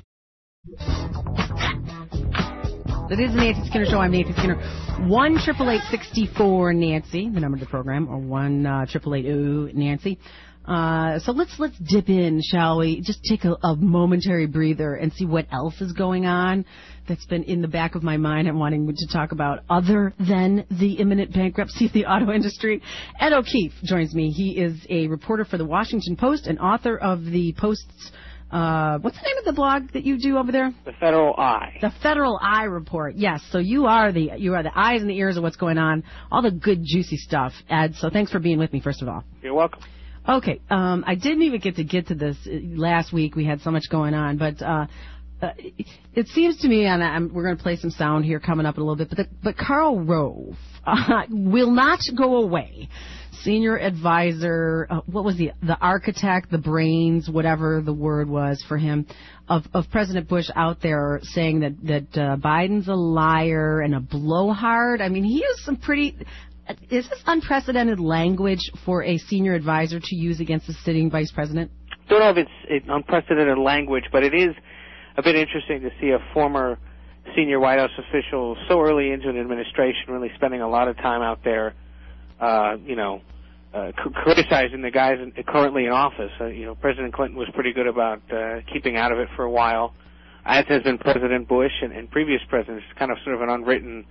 B: It is the Nancy Skinner Show. I'm Nancy Skinner. One triple eight sixty four Nancy, the number of the program, or one uh, triple eight ooh Nancy. Uh, so let's let's dip in, shall we? Just take a, a momentary breather and see what else is going on that's been in the back of my mind and wanting to talk about other than the imminent bankruptcy of the auto industry. Ed O'Keefe joins me. He is a reporter for the Washington Post and author of the Post's, uh, what's the name of the blog that you do over there?
G: The Federal Eye.
B: The Federal Eye Report. Yes. So you are the you are the eyes and the ears of what's going on, all the good juicy stuff. Ed, so thanks for being with me, first of all.
G: You're welcome.
B: Okay, um, I didn't even get to get to this last week. We had so much going on, but uh, uh, it seems to me, and I'm, we're going to play some sound here coming up in a little bit, but, the, but Karl Rove uh, will not go away. Senior advisor, uh, what was the the architect, the brains, whatever the word was for him, of, of President Bush out there saying that, that uh, Biden's a liar and a blowhard. I mean, he used some pretty... Is this unprecedented language for a senior advisor to use against a sitting vice president?
G: Don't know if it's it, unprecedented language, but it is a bit interesting to see a former senior White House official so early into an administration really spending a lot of time out there, uh, you know, uh, c- criticizing the guys in, currently in office. Uh, you know, President Clinton was pretty good about uh, keeping out of it for a while, as has been President Bush and, and previous presidents. It's kind of sort of an unwritten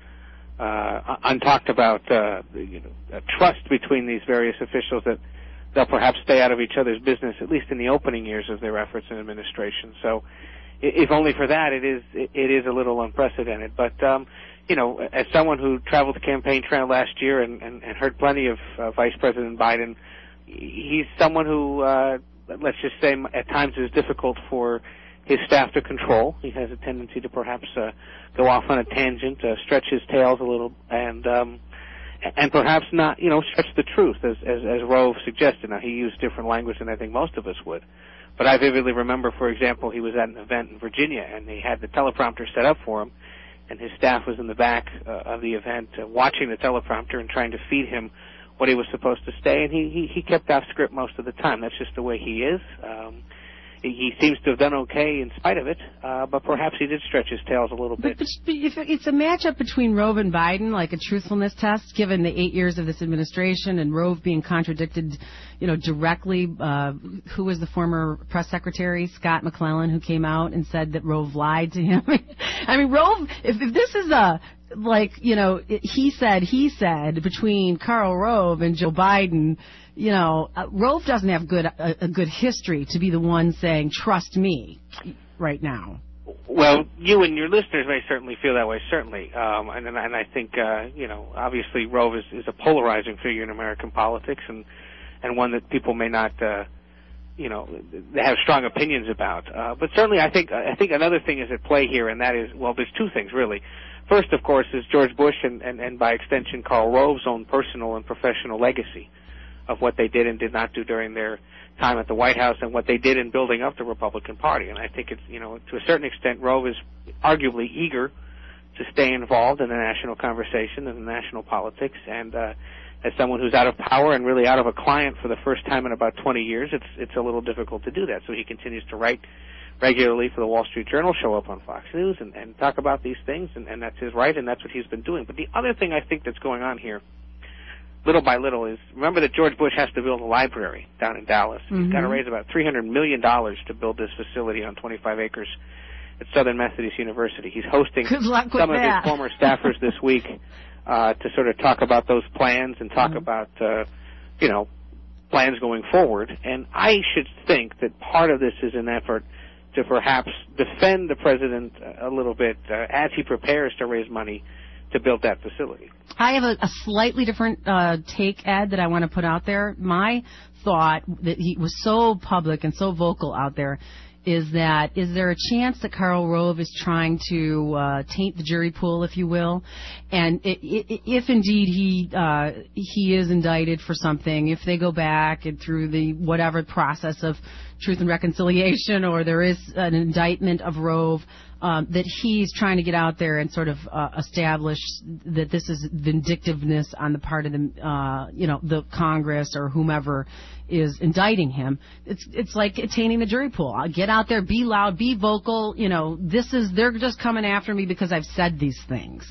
G: Uh, untalked about uh, you know, uh, trust between these various officials that they'll perhaps stay out of each other's business, at least in the opening years of their efforts in administration. So, if only for that, it is it is a little unprecedented. But um, you know, as someone who traveled the campaign trail last year and, and, and heard plenty of uh, Vice President Biden, he's someone who, uh, let's just say, at times is difficult for his staff to control. He has a tendency to perhaps uh, go off on a tangent, uh, stretch his tails a little, and um, and perhaps not, you know, stretch the truth, as, as as Rove suggested. Now, he used different language than I think most of us would. But I vividly remember, for example, he was at an event in Virginia, and he had the teleprompter set up for him, and his staff was in the back uh, of the event uh, watching the teleprompter and trying to feed him what he was supposed to say, and he, he, he kept off script most of the time. That's just the way he is. Um, He seems to have done okay in spite of it, uh, but perhaps he did stretch his tails a little bit.
B: But, but if it's a matchup between Rove and Biden, like a truthfulness test, given the eight years of this administration and Rove being contradicted, you know, directly. Uh, who was the former press secretary, Scott McClellan, who came out and said that Rove lied to him? I mean, Rove, if, if this is a, like, you know, he said, he said between Karl Rove and Joe Biden, you know, uh, Rove doesn't have good a, a good history to be the one saying, trust me, right now.
G: Well, you and your listeners may certainly feel that way, certainly. Um, and, and I think, uh, you know, obviously Rove is, is a polarizing figure in American politics and, and one that people may not, uh, you know, they have strong opinions about. Uh, but certainly I think I think another thing is at play here, and that is, well, there's two things, really. First, of course, is George Bush and, and, and by extension, Karl Rove's own personal and professional legacy of what they did and did not do during their time at the White House and what they did in building up the Republican Party. And I think it's, you know, to a certain extent, Rove is arguably eager to stay involved in the national conversation and the national politics. And uh, as someone who's out of power and really out of a client for the first time in about twenty years, it's it's a little difficult to do that. So he continues to write regularly for the Wall Street Journal, show up on Fox News, and, and talk about these things, and, and that's his right, and that's what he's been doing. But the other thing I think that's going on here, little by little is, remember that George Bush has to build a library down in Dallas.
B: Mm-hmm.
G: He's got to raise about three hundred million dollars to build this facility on twenty-five acres at Southern Methodist University. He's hosting
B: Good luck with
G: some of
B: that.
G: his former staffers this week uh, to sort of talk about those plans and talk
B: Mm-hmm.
G: about, uh, you know, plans going forward. And I should think that part of this is an effort to perhaps defend the president a little bit uh, as he prepares to raise money to build that facility.
B: I have a, a slightly different uh, take, Ed, that I want to put out there. My thought that he was so public and so vocal out there is that, is there a chance that Karl Rove is trying to uh, taint the jury pool, if you will? And i i if indeed he uh, he is indicted for something, if they go back and through the whatever process of truth and reconciliation, or there is an indictment of Rove, um, that he's trying to get out there and sort of uh, establish that this is vindictiveness on the part of the, uh, you know, the Congress or whomever is indicting him. It's it's like tainting the jury pool. I'll get out there, be loud, be vocal. You know, this is they're just coming after me because I've said these things.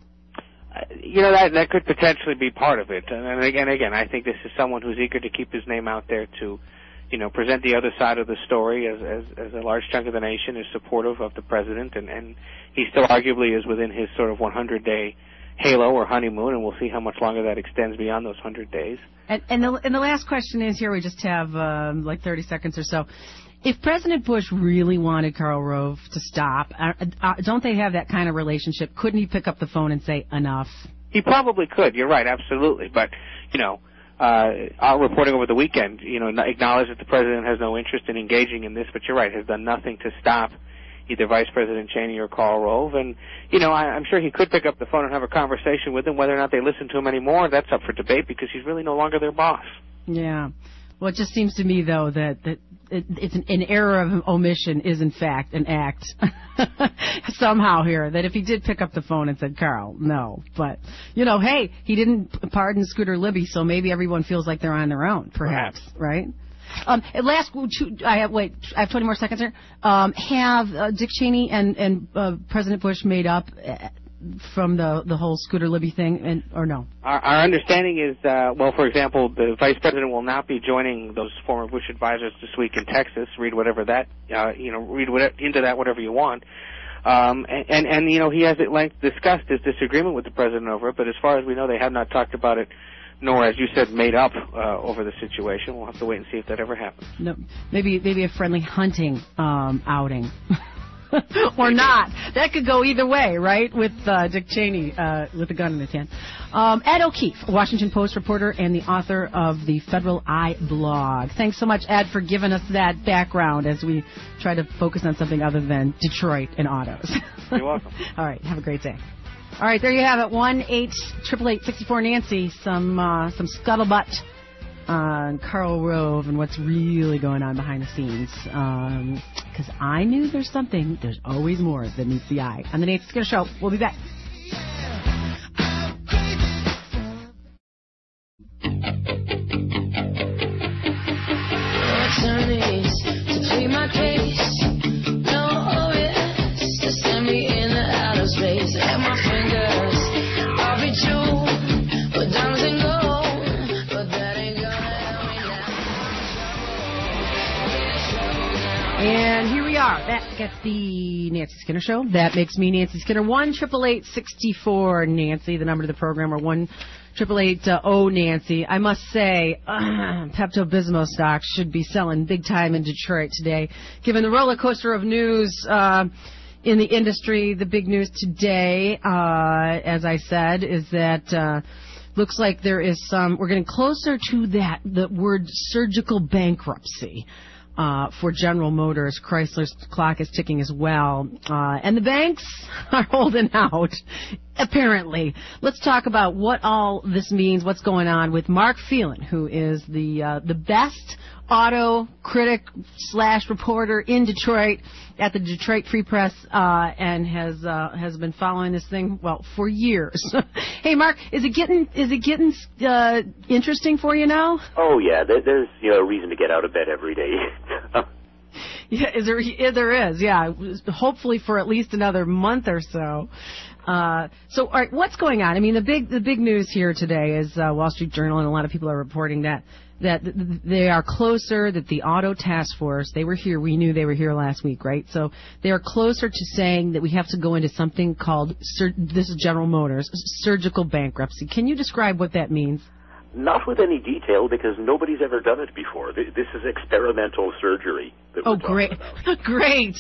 G: Uh, you know, that that could potentially be part of it. And, and again, again, I think this is someone who's eager to keep his name out there to, you know, present the other side of the story, as as, as a large chunk of the nation is supportive of the president, and, and he still arguably is within his sort of one hundred day halo or honeymoon, and we'll see how much longer that extends beyond those one hundred days.
B: And, and, the, and the last question is here, we just have um, like thirty seconds or so. If President Bush really wanted Karl Rove to stop, uh, uh, don't they have that kind of relationship? Couldn't he pick up the phone and say, enough?
G: He probably could. You're right, absolutely. But, you know, uh, our reporting over the weekend, you know, acknowledged that the president has no interest in engaging in this, but you're right, has done nothing to stop either Vice President Cheney or Karl Rove. And, you know, I, I'm sure he could pick up the phone and have a conversation with them. Whether or not they listen to him anymore, that's up for debate because he's really no longer their boss.
B: Yeah. Well, it just seems to me, though, that, that it, it's an, an error of omission is, in fact, an act somehow here, that if he did pick up the phone and said, Karl, no. But, you know, hey, he didn't pardon Scooter Libby, so maybe everyone feels like they're on their own, perhaps,
G: perhaps.
B: right? Um, and last, two, I have, wait, I have twenty more seconds here. Um, have uh, Dick Cheney and, and uh, President Bush made up uh, from the the whole Scooter Libby thing, and or no?
G: Our, our understanding is, uh, well, for example, the vice president will not be joining those former Bush advisors this week in Texas. Read whatever that, uh, you know, read what, into that whatever you want. Um, and, and, and, you know, he has at length discussed his disagreement with the president over it, but as far as we know, they have not talked about it, nor, as you said, made up uh, over the situation. We'll have to wait and see if that ever happens.
B: No, maybe maybe a friendly hunting um, outing. Or not. That could go either way, right, with uh, Dick Cheney uh, with a gun in his hand. Um, Ed O'Keefe, Washington Post reporter and the author of the Federal Eye blog. Thanks so much, Ed, for giving us that background as we try to focus on something other than Detroit and autos.
G: You're welcome.
B: All right, have a great day. All right, there you have it, one eight triple eight sixty four Nancy, some, uh, some scuttlebutt on Karl Rove and what's really going on behind the scenes. Because um, I knew there's something. There's always more that meets the eye. On the Nancy Skinner Show, we'll be back.
A: Attorneys to plead my case. No O S to send me in the outer space. And my fingers are bejeweled with diamonds and gold, but that ain't gonna help me now.
B: And here we are. That gets the Nancy Skinner Show. That makes me Nancy Skinner. One triple eight sixty four Nancy, the number to the program, or one triple eight O Nancy. I must say, uh, Pepto-Bismol stocks should be selling big time in Detroit today, given the roller coaster of news uh, in the industry. The big news today, uh, as I said, is that. Uh, Looks like there is some, we're getting closer to that, the word surgical bankruptcy uh, for General Motors. Chrysler's clock is ticking as well. Uh, and the banks are holding out, apparently. Let's talk about what all this means, what's going on with Mark Phelan, who is the uh, the best auto critic slash reporter in Detroit at the Detroit Free Press, uh, and has uh, has been following this thing, well, for years. Hey, Mark, is it getting is it getting uh, interesting for you now?
H: Oh yeah, there, there's you know a reason to get out of bed every day.
B: Yeah, is there, yeah, there is, yeah. Hopefully for at least another month or so. Uh, so, all right, what's going on? I mean, the big the big news here today is uh, Wall Street Journal, and a lot of people are reporting that that they are closer, that the Auto Task Force, they were here, we knew they were here last week, right? So they are closer to saying that we have to go into something called, sur- this is General Motors, surgical bankruptcy. Can you describe what that means?
H: Not with any detail, because nobody's ever done it before. This is experimental surgery that we're
B: Oh,
H: talking
B: great.
H: about.
B: Great.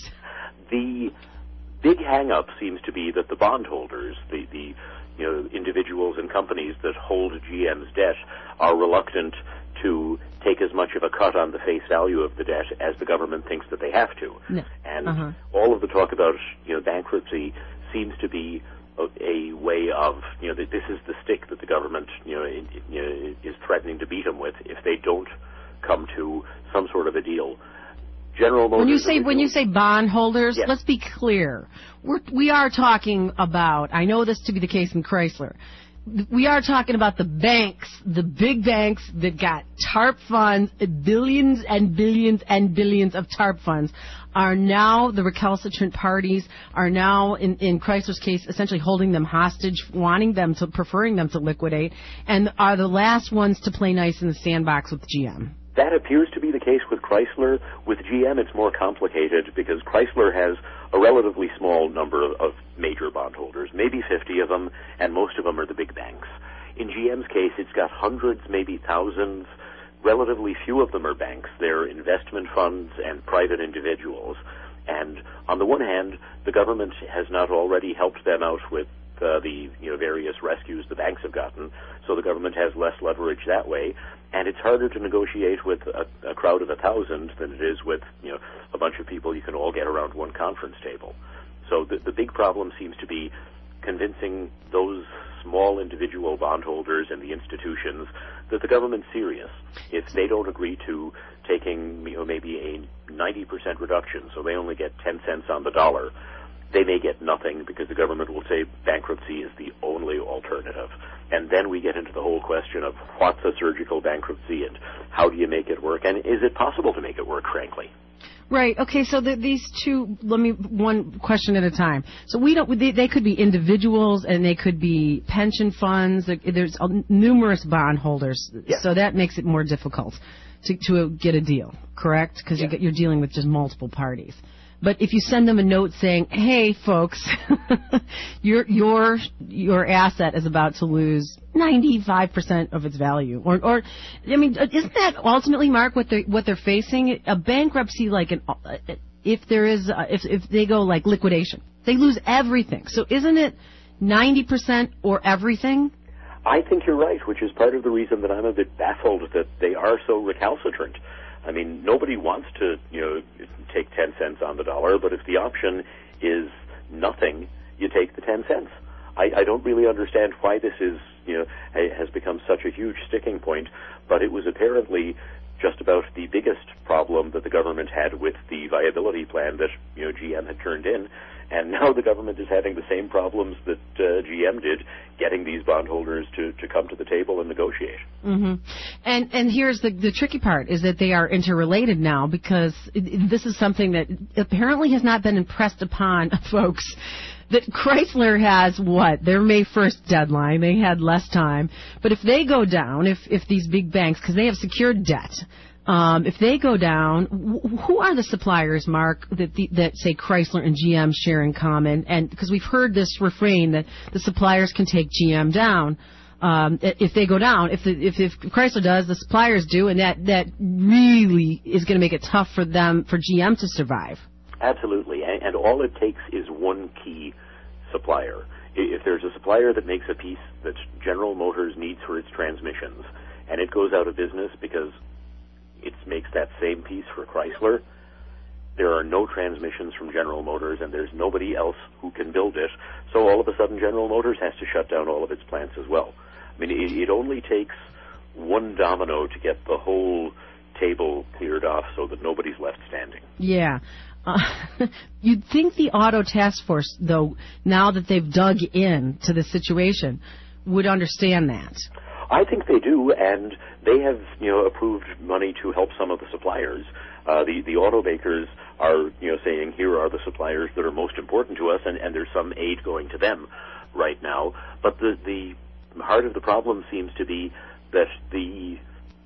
H: The big hang-up seems to be that the bondholders, the, the you know, individuals and companies that hold G M's debt, are reluctant to take as much of a cut on the face value of the debt as the government thinks that they have to.
B: No.
H: And
B: Uh-huh.
H: all of the talk about, you know, bankruptcy seems to be a, a way of, you know, that this is the stick that the government, you know, in, you know, is threatening to beat them with if they don't come to some sort of a deal. General Motors.
B: When you say when you say bondholders,
H: Yes.
B: let's be clear. We're, we are talking about, I know this to be the case in Chrysler, we are talking about the banks, the big banks that got TARP funds, billions and billions and billions of TARP funds, are now, the recalcitrant parties are now, in, in Chrysler's case, essentially holding them hostage, wanting them to, preferring them to liquidate, and are the last ones to play nice in the sandbox with G M.
H: That appears to be the case with Chrysler. With G M, it's more complicated because Chrysler has a relatively small number of, of major bondholders, maybe fifty of them, and most of them are the big banks. In G M's case, it's got hundreds, maybe thousands. Relatively few of them are banks. They're investment funds and private individuals. And on the one hand, the government has not already helped them out with uh, the you know various rescues the banks have gotten, so the government has less leverage that way. And it's harder to negotiate with a, a crowd of a thousand than it is with, you know, a bunch of people you can all get around one conference table. So the, the big problem seems to be convincing those small individual bondholders and the institutions that the government's serious. If they don't agree to taking, you know, maybe a ninety percent reduction, so they only get ten cents on the dollar, they may get nothing because the government will say bankruptcy is the only alternative. And then we get into the whole question of what's a surgical bankruptcy and how do you make it work, and is it possible to make it work, frankly?
B: Right. Okay. So the, these two, let me one question at a time. So we don't. They, they could be individuals, and they could be pension funds. There's numerous bondholders,
H: Yes.
B: so that makes it more difficult to to get a deal. Correct? Because
H: Yes.
B: you, you're dealing with just multiple parties. But if you send them a note saying, "Hey, folks, your your your asset is about to lose ninety-five percent of its value," or or I mean, isn't that ultimately, Mark, what they what they're facing? A bankruptcy, like an if there is uh, if if they go like liquidation, they lose everything. So isn't it ninety percent or everything?
H: I think you're right, which is part of the reason that I'm a bit baffled that they are so recalcitrant. I mean, nobody wants to, you know, take ten cents on the dollar, but if the option is nothing, you take the ten cents. I, I don't really understand why this is, you know, has become such a huge sticking point, but it was apparently just about the biggest problem that the government had with the viability plan that, you know, G M had turned in. And now the government is having the same problems that uh, G M did, getting these bondholders to, to come to the table and negotiate.
B: Mm-hmm. And and here's the the tricky part, is that they are interrelated now, because it, this is something that apparently has not been impressed upon folks. That Chrysler has what? Their May first deadline. They had less time. But if they go down, if if these big banks, because they have secured debt, Um, if they go down, wh- who are the suppliers, Mark, that the, that say Chrysler and G M share in common? And because we've heard this refrain that the suppliers can take G M down um, if they go down. If, the, if if Chrysler does, the suppliers do, and that that really is going to make it tough for them, for G M to survive.
H: Absolutely, and, and all it takes is one key supplier. If there's a supplier that makes a piece that General Motors needs for its transmissions, and it goes out of business because it makes that same piece for Chrysler, there are no transmissions from General Motors, and there's nobody else who can build it. So all of a sudden, General Motors has to shut down all of its plants as well. I mean, it, it only takes one domino to get the whole table cleared off so that nobody's left standing.
B: Yeah. Uh, you'd think the Auto Task Force, though, now that they've dug in to the situation, would understand that.
H: I think they do, and they have, you know, approved money to help some of the suppliers. Uh, the, the automakers are, you know, saying here are the suppliers that are most important to us, and, and there's some aid going to them right now. But the, the heart of the problem seems to be that the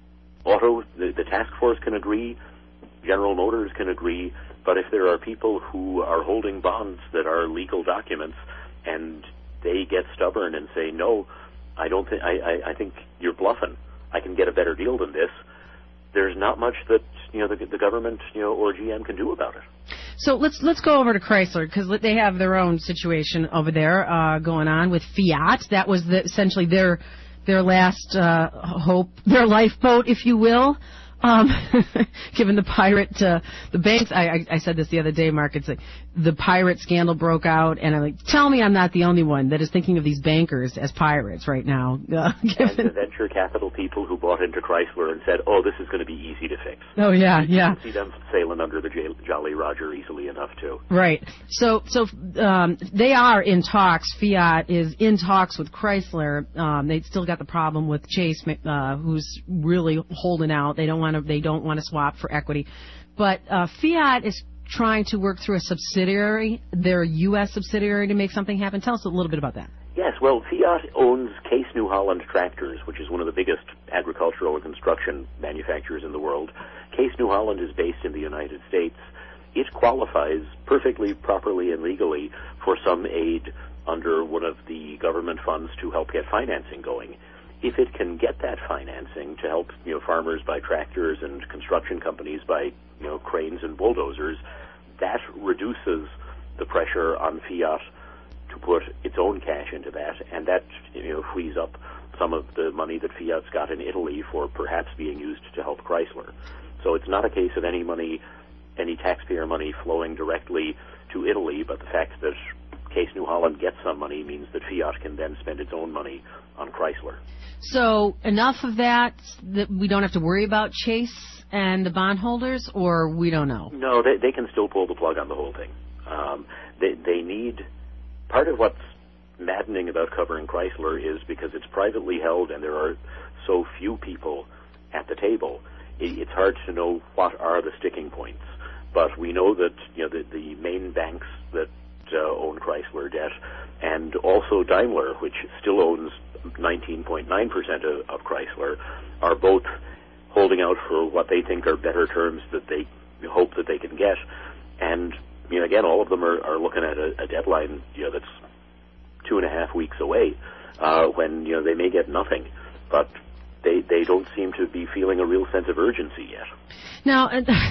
H: auto, the, the task force can agree, General Motors can agree, but if there are people who are holding bonds that are legal documents and they get stubborn and say, no, I don't think, I, I, I think you're bluffing, I can get a better deal than this, there's not much that, you know, the, the government, you know, or G M can do about it.
B: So let's let's go over to Chrysler, because they have their own situation over there uh, going on with Fiat. That was the, essentially their their last uh, hope, their lifeboat, if you will. Um, given the pirate, uh, the banks, I, I, I said this the other day, Mark, it's like the pirate scandal broke out, and I'm like, tell me I'm not the only one that is thinking of these bankers as pirates right now. Uh,
H: and the venture capital people who bought into Chrysler and said, oh, this is going to be easy to fix.
B: Oh, yeah,
H: you
B: yeah.
H: You can see them sailing under the J- Jolly Roger easily enough, too.
B: Right. So, so um, they are in talks. Fiat is in talks with Chrysler. Um, they still got the problem with Chase, uh, who's really holding out. They don't want to. They don't want to swap for equity, but uh, Fiat is trying to work through a subsidiary, their U S subsidiary, to make something happen. Tell us a little bit about that.
H: Yes, well, Fiat owns Case New Holland Tractors, which is one of the biggest agricultural and construction manufacturers in the world. Case New Holland is based in the United States. It qualifies perfectly, properly, and legally for some aid under one of the government funds to help get financing going. If it can get that financing to help, you know, farmers buy tractors and construction companies buy, you know, cranes and bulldozers, that reduces the pressure on Fiat to put its own cash into that, and that, you know, frees up some of the money that Fiat's got in Italy for perhaps being used to help Chrysler. So it's not a case of any money, any taxpayer money flowing directly to Italy, but the fact that Case New Holland gets some money means that Fiat can then spend its own money on Chrysler.
B: So enough of that that we don't have to worry about Chase and the bondholders, or we don't know?
H: No, they, they can still pull the plug on the whole thing. Um, they, they need, part of what's maddening about covering Chrysler is because it's privately held and there are so few people at the table, it, it's hard to know what are the sticking points. But we know that, you know, the, the main banks that uh, own Chrysler debt, and also Daimler, which still owns nineteen point nine percent of, of Chrysler, are both holding out for what they think are better terms that they hope that they can get. And, you know, again, all of them are, are looking at a, a deadline, you know, that's two and a half weeks away, uh, when, you know, they may get nothing. But they they don't seem to be feeling a real sense of urgency yet.
B: Now,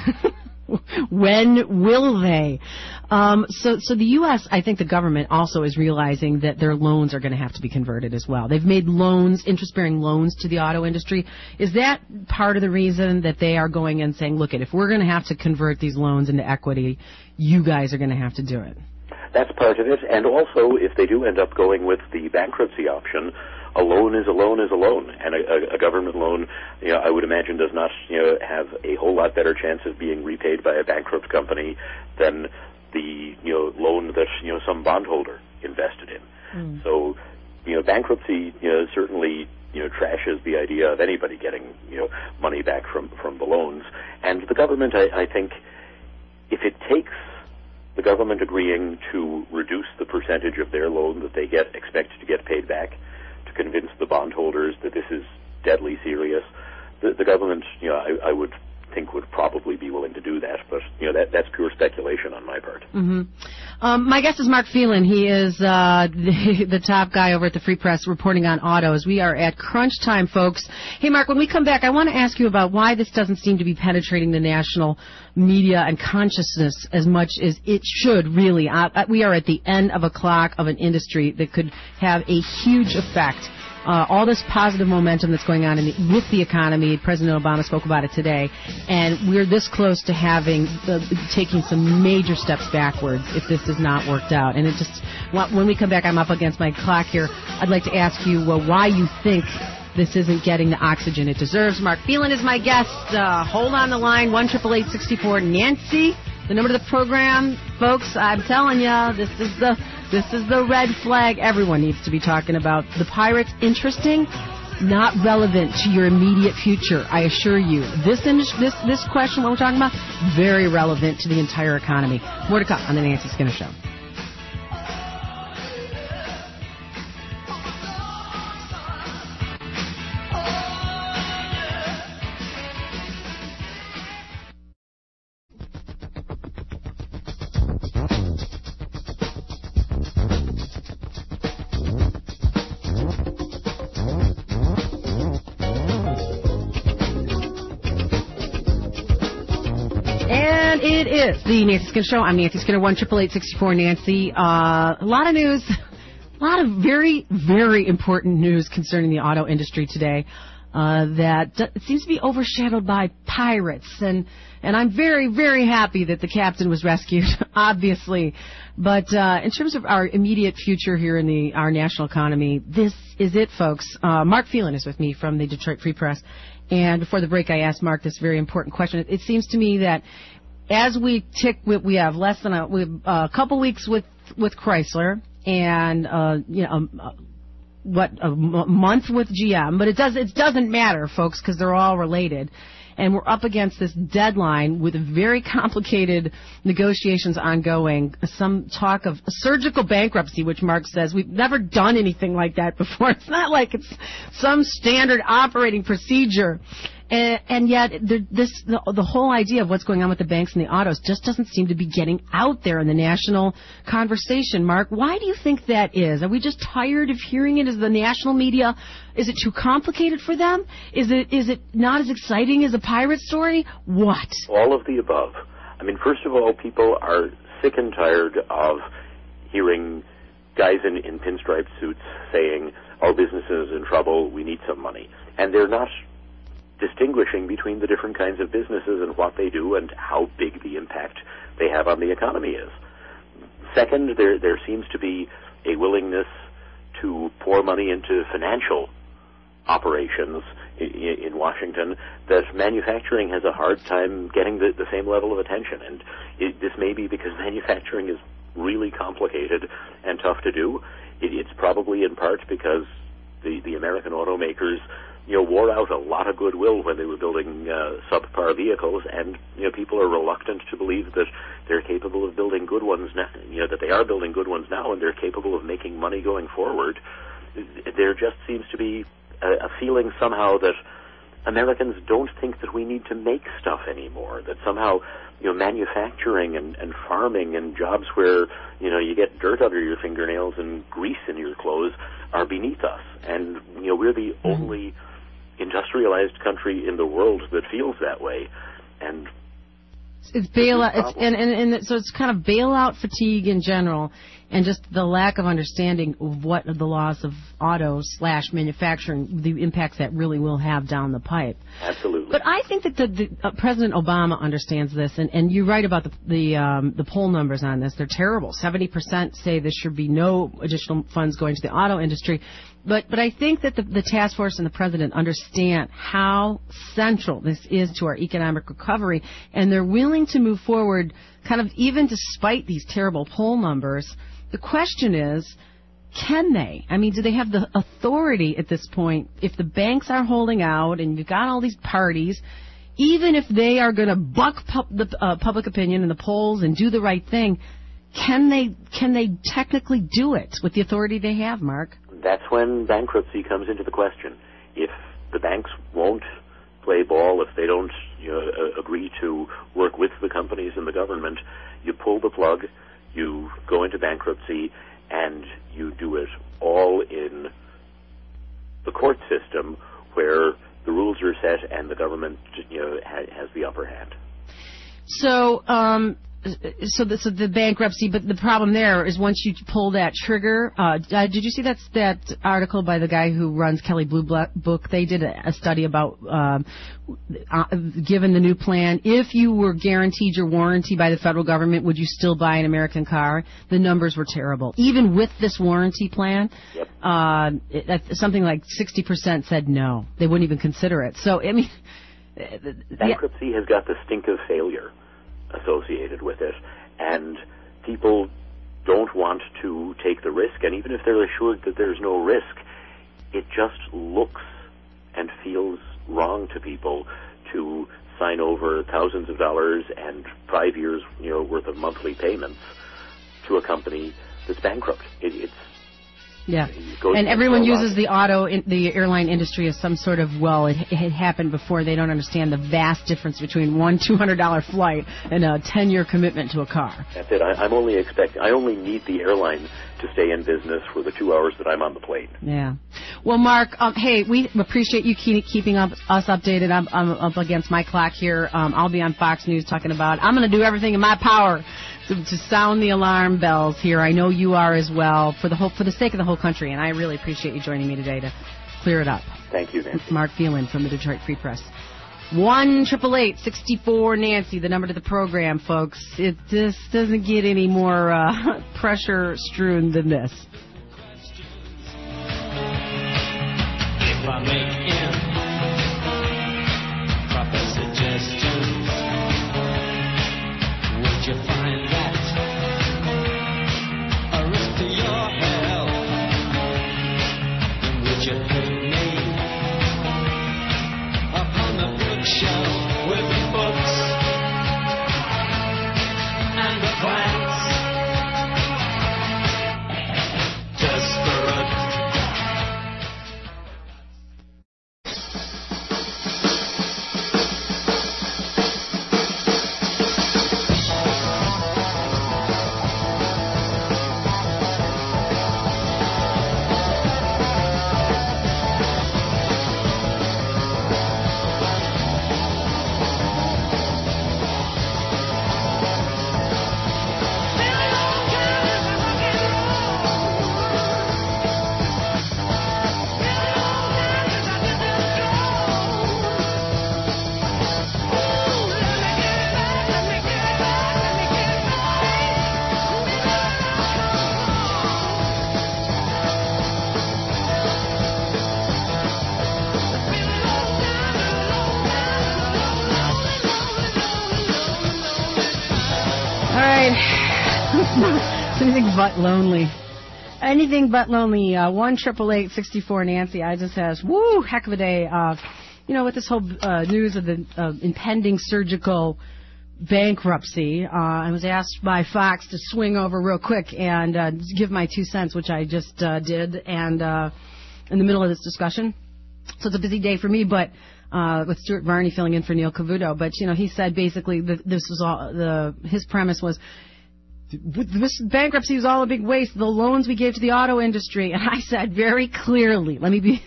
B: when will they? Um, so, so the U S, I think the government also is realizing that their loans are going to have to be converted as well. They've made loans, interest-bearing loans to the auto industry. Is that part of the reason that they are going and saying, look, if we're going to have to convert these loans into equity, you guys are going to have to do it?
H: That's part of it. And also, if they do end up going with the bankruptcy option, a loan is a loan is a loan, and a, a, a government loan, you know, I would imagine does not, you know, have a whole lot better chance of being repaid by a bankrupt company than the, you know, loan that, you know, some bondholder invested in. Mm. So, you know, bankruptcy, you know, certainly, you know, trashes the idea of anybody getting, you know, money back from from the loans. And the government, I, I think, if it takes the government agreeing to reduce the percentage of their loan that they get expect to get paid back, to convince the bondholders that this is deadly serious, the, the government, you know, I, I would think would probably be willing to do that. But, you know, that that's pure speculation on my part.
B: Mm-hmm. Um, my guest is Mark Phelan. He is uh, the, the top guy over at the Free Press reporting on autos. We are at crunch time, folks. Hey, Mark, when we come back, I want to ask you about why this doesn't seem to be penetrating the national media and consciousness as much as it should, really. Uh, we are at the end of a clock of an industry that could have a huge effect. Uh, all this positive momentum that's going on in the, with the economy, President Obama spoke about it today, and we're this close to having the, taking some major steps backwards if this is not worked out. And it just, when we come back, I'm up against my clock here. I'd like to ask you well, why you think this isn't getting the oxygen it deserves. Mark Phelan is my guest. Uh, hold on the line, one eight eight eight, six four, Nancy. The number to the program, folks, I'm telling you, this is the this is the red flag everyone needs to be talking about. The pirates, interesting, not relevant to your immediate future, I assure you. This this this question, what we're talking about, very relevant to the entire economy. More to come on the Nancy Skinner Show. It is the Nancy Skinner Show. I'm Nancy Skinner, one eight eight eight, six four, Nancy. Uh, a lot of news, a lot of very, very important news concerning the auto industry today uh, that d- seems to be overshadowed by pirates. And, and I'm very, very happy that the captain was rescued, obviously. But uh, in terms of our immediate future here in the our national economy, this is it, folks. Uh, Mark Phelan is with me from the Detroit Free Press. And before the break, I asked Mark this very important question. It, it seems to me that as we tick, we have less than a, we have a couple weeks with, with Chrysler and, uh, you know, um, uh, what, a m- month with G M, but it does, it doesn't matter, folks, because they're all related. And we're up against this deadline with very complicated negotiations ongoing. Some talk of surgical bankruptcy, which Mark says we've never done anything like that before. It's not like it's some standard operating procedure. And, and yet, the, this the, the whole idea of what's going on with the banks and the autos just doesn't seem to be getting out there in the national conversation. Mark, why do you think that is? Are we just tired of hearing it? Is the national media, is it too complicated for them? Is it is it not as exciting as a pirate story? What?
H: All of the above. I mean, first of all, people are sick and tired of hearing guys in, in pinstripe suits saying, our business is in trouble, we need some money. And they're not distinguishing between the different kinds of businesses and what they do and how big the impact they have on the economy is. Second, there there seems to be a willingness to pour money into financial operations in, in Washington that manufacturing has a hard time getting the, the same level of attention. And it, this may be because manufacturing is really complicated and tough to do. It, it's probably in part because the, the American automakers you know, wore out a lot of goodwill when they were building uh, subpar vehicles, and you know, people are reluctant to believe that they're capable of building good ones now. You know, that they are building good ones now, and they're capable of making money going forward. There just seems to be a, a feeling somehow that Americans don't think that we need to make stuff anymore. That somehow, you know, manufacturing and, and farming and jobs where you know you get dirt under your fingernails and grease in your clothes are beneath us, and you know we're the mm-hmm. only industrialized country in the world that feels that way, and
B: it's bailout. It's, and, and and so it's kind of bailout fatigue in general, and just the lack of understanding of what the loss of auto slash manufacturing, the impacts that really will have down the pipe.
H: Absolutely.
B: But I think that the, the uh, President Obama understands this, and, and you're right about the the, um, the poll numbers on this. They're terrible. seventy percent say there should be no additional funds going to the auto industry. But but I think that the, the task force and the president understand how central this is to our economic recovery, and they're willing to move forward kind of even despite these terrible poll numbers. The question is, can they? I mean, do they have the authority at this point? If the banks are holding out and you've got all these parties, even if they are going to buck pu- the uh, public opinion in the polls and do the right thing, can they can they technically do it with the authority they have, Mark?
H: That's when bankruptcy comes into the question. If the banks won't play ball, if they don't you know, uh, agree to work with the companies and the government, you pull the plug, you go into bankruptcy, and you do it all in the court system where the rules are set and the government you know, ha- has the upper hand.
B: So, um, so the, so the bankruptcy, but the problem there is once you pull that trigger, uh, did you see that that article by the guy who runs Kelley Blue Book? They did a, a study about, um, uh, given the new plan, if you were guaranteed your warranty by the federal government, would you still buy an American car? The numbers were terrible. Even with this warranty plan,
H: yep.
B: uh, it, something like sixty percent said no. They wouldn't even consider it. So, I mean...
H: Bankruptcy has got the stink of failure associated with it, and people don't want to take the risk, and even if they're assured that there's no risk, it just looks and feels wrong to people to sign over thousands of dollars and five years, you know, worth of monthly payments to a company that's bankrupt. It, it's
B: Yeah,
H: it goes
B: and
H: against
B: everyone
H: all
B: uses
H: logic.
B: the auto, in, the airline industry as some sort of, well, it, it had happened before. They don't understand the vast difference between one two hundred dollar flight and a ten-year commitment to a car.
H: That's it. I, I'm only expecting. I only need the airline to stay in business for the two hours that I'm on the plane.
B: Yeah. Well, Mark, um, hey, we appreciate you keep, keeping up, us updated. I'm, I'm up against my clock here. Um, I'll be on Fox News talking about, I'm going to do everything in my power to, to sound the alarm bells here. I know you are as well, for the whole, for the sake of the whole country, and I really appreciate you joining me today to clear it up.
H: Thank you, Nancy.
B: Mark Phelan from the Detroit Free Press. one triple eight sixty-four Nancy, the number to the program, folks. It just doesn't get any more uh, pressure-strewn than this.
F: If I make him proper suggestions, would you find that a risk to your health? And would you put me upon the bookshelf with the books and the plants? Desperate.
B: Anything but lonely. Anything but lonely. Uh, one triple eight sixty four Nancy. I just has woo heck of a day. Uh, you know, with this whole uh, news of the uh, impending surgical bankruptcy, uh, I was asked by Fox to swing over real quick and uh, give my two cents, which I just uh, did, and uh, in the middle of this discussion. So it's a busy day for me, but uh, with Stuart Varney filling in for Neil Cavuto. But you know, he said basically that this was all the his premise was. This bankruptcy was all a big waste. The loans we gave to the auto industry. And I said very clearly, let me be,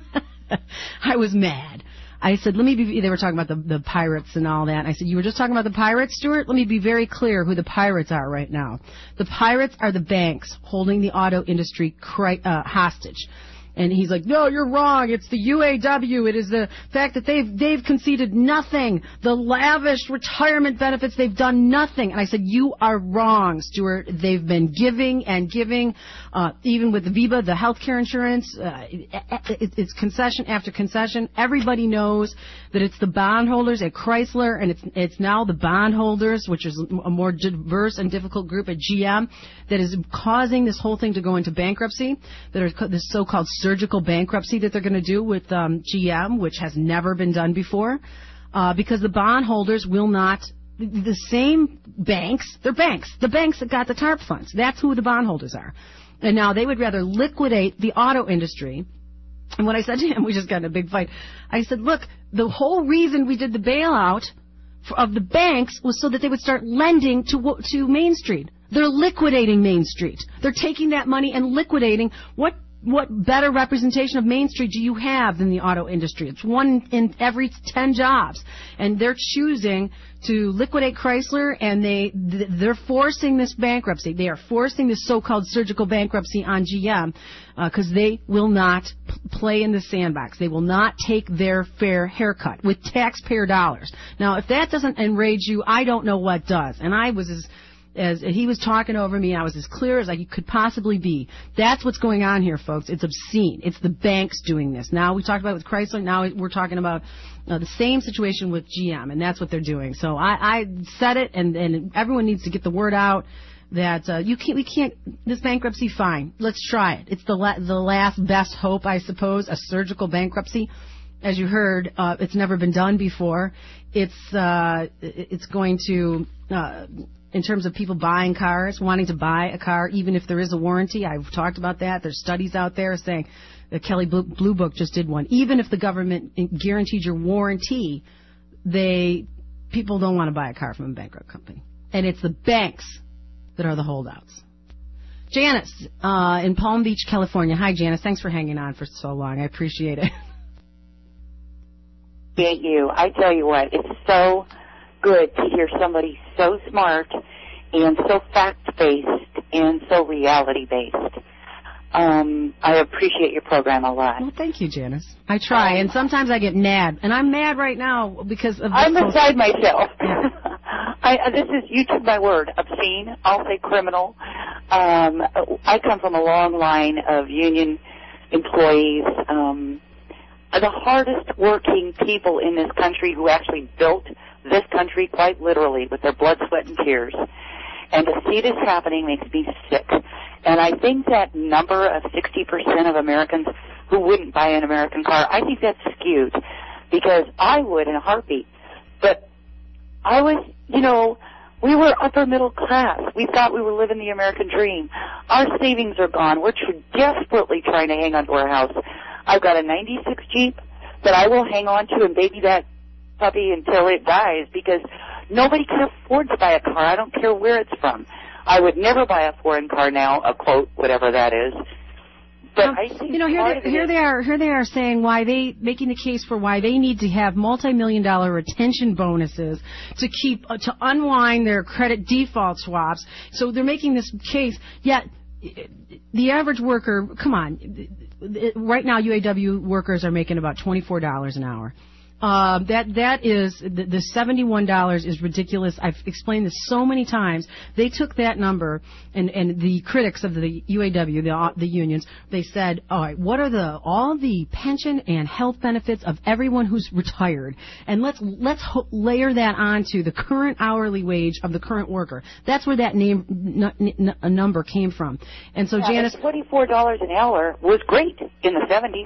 B: I was mad. I said, let me be, they were talking about the, the pirates and all that. I said, you were just talking about the pirates, Stuart? Let me be very clear who the pirates are right now. The pirates are the banks holding the auto industry cri- uh, hostage. And he's like, no, you're wrong. It's the U A W. It is the fact that they've they've conceded nothing. The lavish retirement benefits, they've done nothing. And I said, you are wrong, Stuart. They've been giving and giving, uh, even with the VIBA, the health care insurance. Uh, it, it's concession after concession. Everybody knows that it's the bondholders at Chrysler, and it's it's now the bondholders, which is a more diverse and difficult group at G M, that is causing this whole thing to go into bankruptcy, that are this so-called surgical bankruptcy that they're going to do with um, G M, which has never been done before, uh, because the bondholders will not, the, the same banks, they're banks, the banks that got the TARP funds, that's who the bondholders are. And now they would rather liquidate the auto industry. And when I said to him, we just got in a big fight, I said, look, the whole reason we did the bailout for, of the banks was so that they would start lending to to Main Street. They're liquidating Main Street. They're taking that money and liquidating. What what better representation of Main Street do you have than the auto industry? It's one in every ten jobs. And they're choosing to liquidate Chrysler, and they, they're forcing this bankruptcy. They are forcing this so-called surgical bankruptcy on G M because uh, they will not p- play in the sandbox. They will not take their fair haircut with taxpayer dollars. Now, if that doesn't enrage you, I don't know what does. And I was as... As he was talking over me, I was as clear as I could possibly be. That's what's going on here, folks. It's obscene. It's the banks doing this. Now, we talked about it with Chrysler. Now we're talking about uh, the same situation with G M, and that's what they're doing. So I, I said it, and, and everyone needs to get the word out that uh, you can't, we can't, this bankruptcy, fine. Let's try it. It's the, la- the last best hope, I suppose, a surgical bankruptcy. as you heard, uh, it's never been done before. It's uh, it's going to, uh, in terms of people buying cars, wanting to buy a car, even if there is a warranty. I've talked about that. There's studies out there saying the Kelley Blue Book just did one. Even if the government guaranteed your warranty, they people don't want to buy a car from a bankrupt company. And it's the banks that are the holdouts. Janice uh, in Palm Beach, California. Hi, Janice. Thanks for hanging on for so long. I appreciate it.
I: Thank you. I tell you what, it's so good to hear somebody so smart and so fact-based and so reality-based. Um, I appreciate your program a lot.
B: Well, thank you, Janice. I try, um, and sometimes I get mad, and I'm mad right now because of.
I: I'm
B: this
I: beside myself. I, this is, you took my word, obscene. I'll say criminal. Um, I come from a long line of union employees. Um, the hardest working people in this country who actually built this country quite literally with their blood, sweat, and tears. And to see this happening makes me sick. And I think that number of sixty percent of Americans who wouldn't buy an American car, I think that's skewed because I would in a heartbeat. But I was, you know, we were upper middle class. We thought we were living the American dream. Our savings are gone. We're tr- desperately trying to hang on to our house. I've got a ninety-six Jeep that I will hang on to and baby that puppy until it dies because nobody can afford to buy a car. I don't care where it's from. I would never buy a foreign car now, a quote, whatever that is. But
B: um,
I: I think
B: you know, here,
I: part
B: they,
I: of it
B: here
I: is,
B: they are. Here they are saying why they making the case for why they need to have multi-million dollar retention bonuses to keep uh, to unwind their credit default swaps. So they're making this case. Yet the average worker, come on, right now U A W workers are making about twenty-four dollars an hour. Uh, that that is the, the seventy-one dollars is ridiculous. I've explained this so many times. They took that number, and, and the critics of the U A W, the the unions, they said, all right, what are the all the pension and health benefits of everyone who's retired, and let's let's ho- layer that onto the current hourly wage of the current worker. That's where that name n- n- n- number came from. And so
I: yeah,
B: Janice,
I: twenty-four dollars an hour was great in the seventies.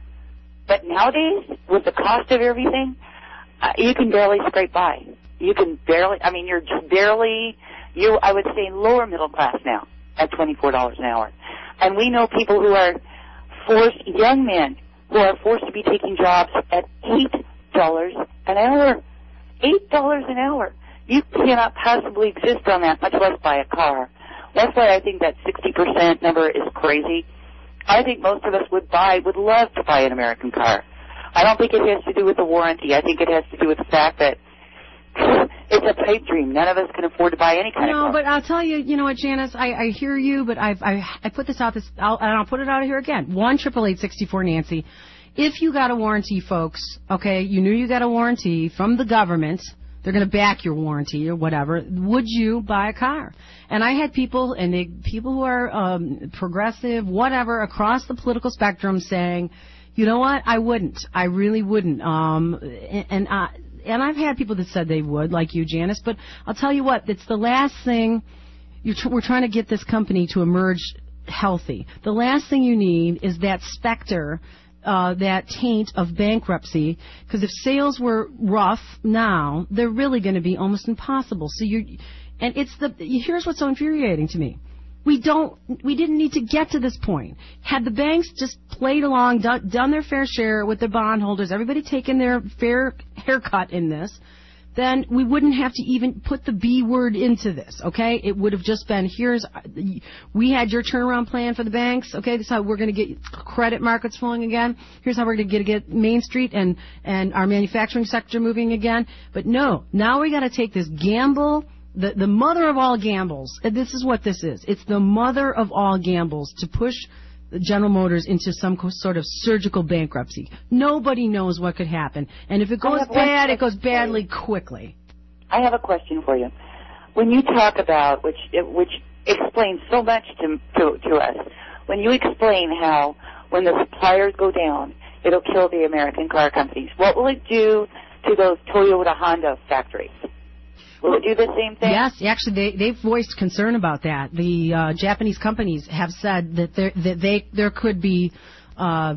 I: But nowadays, with the cost of everything, uh, you can barely scrape by. You can barely, I mean, you're just barely, you, I would say, lower middle class now at twenty-four dollars an hour. And we know people who are forced, young men, who are forced to be taking jobs at eight dollars an hour. eight dollars an hour. You cannot possibly exist on that, much less buy a car. That's why I think that sixty percent number is crazy. I think most of us would buy, would love to buy an American car. I don't think it has to do with the warranty. I think it has to do with the fact that it's a pipe dream. None of us can afford to buy any kind
B: no,
I: of car.
B: but I'll tell you, you know what, Janice, I, I hear you, but I've, I I put this out, this, I'll, and I'll put it out here again. one eight eight eight six four Nancy. If you got a warranty, folks, okay, you knew you got a warranty from the government, they're going to back your warranty or whatever, would you buy a car? And I had people, and they, people who are um, progressive, whatever, across the political spectrum saying, you know what, I wouldn't. I really wouldn't. Um, and and, uh, and I've had people that said they would, like you, Janice, but I'll tell you what, it's the last thing, you're tr- we're trying to get this company to emerge healthy. The last thing you need is that specter, Uh, that taint of bankruptcy, because if sales were rough now, they're really going to be almost impossible. So you, and it's the here's what's so infuriating to me: we don't, we didn't need to get to this point. Had the banks just played along, done, done their fair share with their bondholders, everybody taking their fair haircut in this, then we wouldn't have to even put the B word into this, okay? It would have just been, here's, we had your turnaround plan for the banks, okay? This is how we're going to get credit markets flowing again. Here's how we're going to get, get Main Street and, and our manufacturing sector moving again. But no, now we got to take this gamble, the, the mother of all gambles, and this is what this is. It's the mother of all gambles to push General Motors into some sort of surgical bankruptcy. Nobody knows what could happen. And if it goes bad, it goes badly quickly.
I: I have a question for you. When you talk about, which which explains so much to, to, to us, when you explain how when the suppliers go down, it'll kill the American car companies, what will it do to those Toyota Honda factories? Will it do the same thing?
B: Yes, actually, they, they've voiced concern about that. The uh, Japanese companies have said that there that they there could be uh,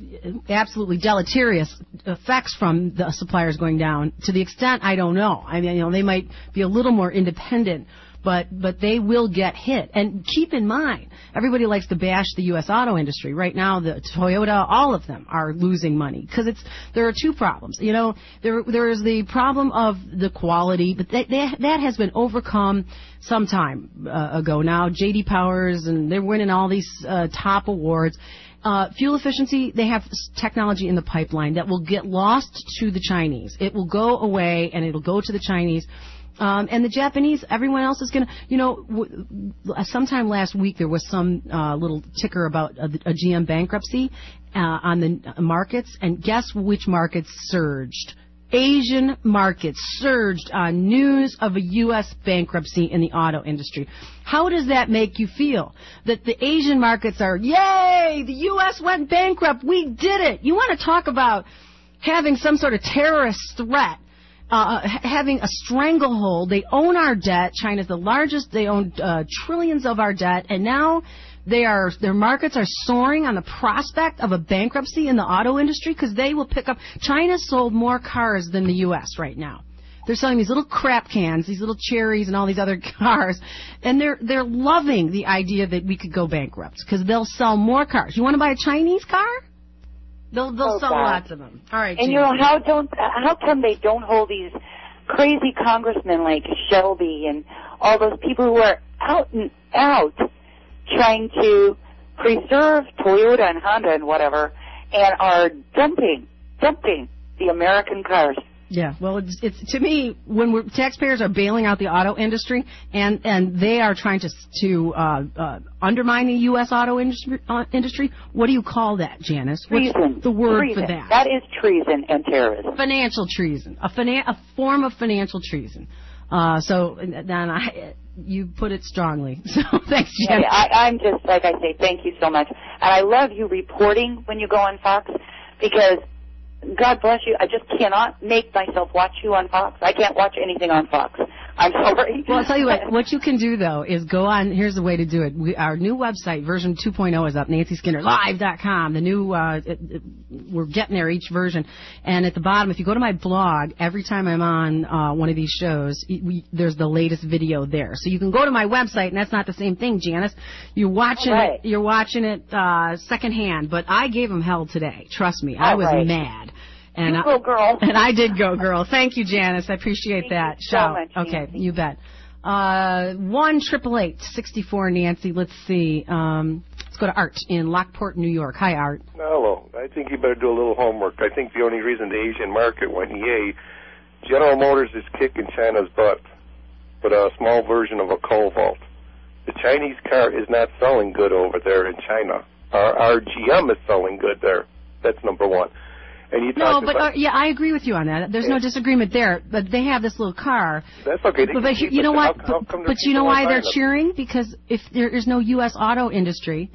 B: absolutely deleterious effects from the suppliers going down. To the extent, I don't know. I mean, you know, they might be a little more independent, but but they will get hit. And keep in mind, everybody likes to bash the U S auto industry. Right now, the Toyota, all of them are losing money because it's there are two problems. You know, there there is the problem of the quality, but that that, that has been overcome some time uh, ago now. J D Powers, and they're winning all these uh, top awards. Uh, fuel efficiency, they have technology in the pipeline that will get lost to the Chinese. It will go away, and it'll go to the Chinese. Um, and the Japanese, everyone else is going to, you know, w- sometime last week there was some uh, little ticker about a, a G M bankruptcy uh, on the markets, and guess which markets surged? Asian markets surged on news of a U S bankruptcy in the auto industry. How does that make you feel? That the Asian markets are, yay, the U S went bankrupt, we did it. You want to talk about having some sort of terrorist threat, uh, having a stranglehold. They own our debt. China's the largest. They own uh, trillions of our debt, and now They are, their markets are soaring on the prospect of a bankruptcy in the auto industry because they will pick up. China sold more cars than the U S right now. They're selling these little crap cans, these little cherries, and all these other cars, and they're they're loving the idea that we could go bankrupt because they'll sell more cars. You want to buy a Chinese car? They'll they'll
I: Oh,
B: sell
I: God.
B: lots of them. All right,
I: And
B: Jan.
I: you know how don't how come they don't hold these crazy congressmen like Shelby and all those people who are out and out trying to preserve Toyota and Honda and whatever, and are dumping dumping the American cars.
B: Yeah, well, it's, it's to me when we're, taxpayers are bailing out the auto industry, and and they are trying to to uh, uh, undermine the U S auto industry. Uh, industry. What do you call that, Janice? What's
I: Treason.
B: the word
I: treason.
B: for that?
I: That is treason and terrorism.
B: Financial treason, a, fina- a form of financial treason. Uh, so then I, you put it strongly. So thanks, Jen.
I: Yeah, I, I'm just, like I say, thank you so much. And I love you reporting when you go on Fox because, God bless you, I just cannot make myself watch you on Fox. I can't watch anything on Fox. I'm sorry.
B: Well, I'll tell you what, what you can do, though, is go on, here's the way to do it. We, our new website, version two point oh, is up, Nancy Skinner Live dot com. The new, uh, it, it, we're getting there, each version. And at the bottom, if you go to my blog, every time I'm on uh, one of these shows, we, there's the latest video there. So you can go to my website, and that's not the same thing, Janice. You're watching
I: right.
B: it, you're watching it uh, secondhand. But I gave them hell today. Trust me, I
I: All
B: was
I: right.
B: mad. And
I: You
B: I,
I: go, girl.
B: And I did go, girl. Thank you, Janice. I appreciate
I: Thank
B: that.
I: you so
B: Shout.
I: much,
B: Okay,
I: Nancy.
B: you bet. Uh, one triple eight sixty four Nancy. Let's see. Um, let's go to Art in Lockport, New York. Hi, Art.
J: Hello. I think you better do a little homework. I think the only reason the Asian market went yay, General Motors is kicking China's butt, but a small version of a coal vault. The Chinese car is not selling good over there in China. Our, our G M is selling good there. That's number one. And you
B: No,
J: talked
B: but
J: about,
B: uh, yeah, I agree with you on that. There's no disagreement there. But they have this little car.
J: that's okay. They
B: But,
J: can
B: but
J: keep
B: you
J: it.
B: know what?
J: How, how
B: But,
J: come
B: but you
J: people
B: know why
J: aren't
B: they're
J: buying them?
B: cheering? Because if there is no U S auto industry,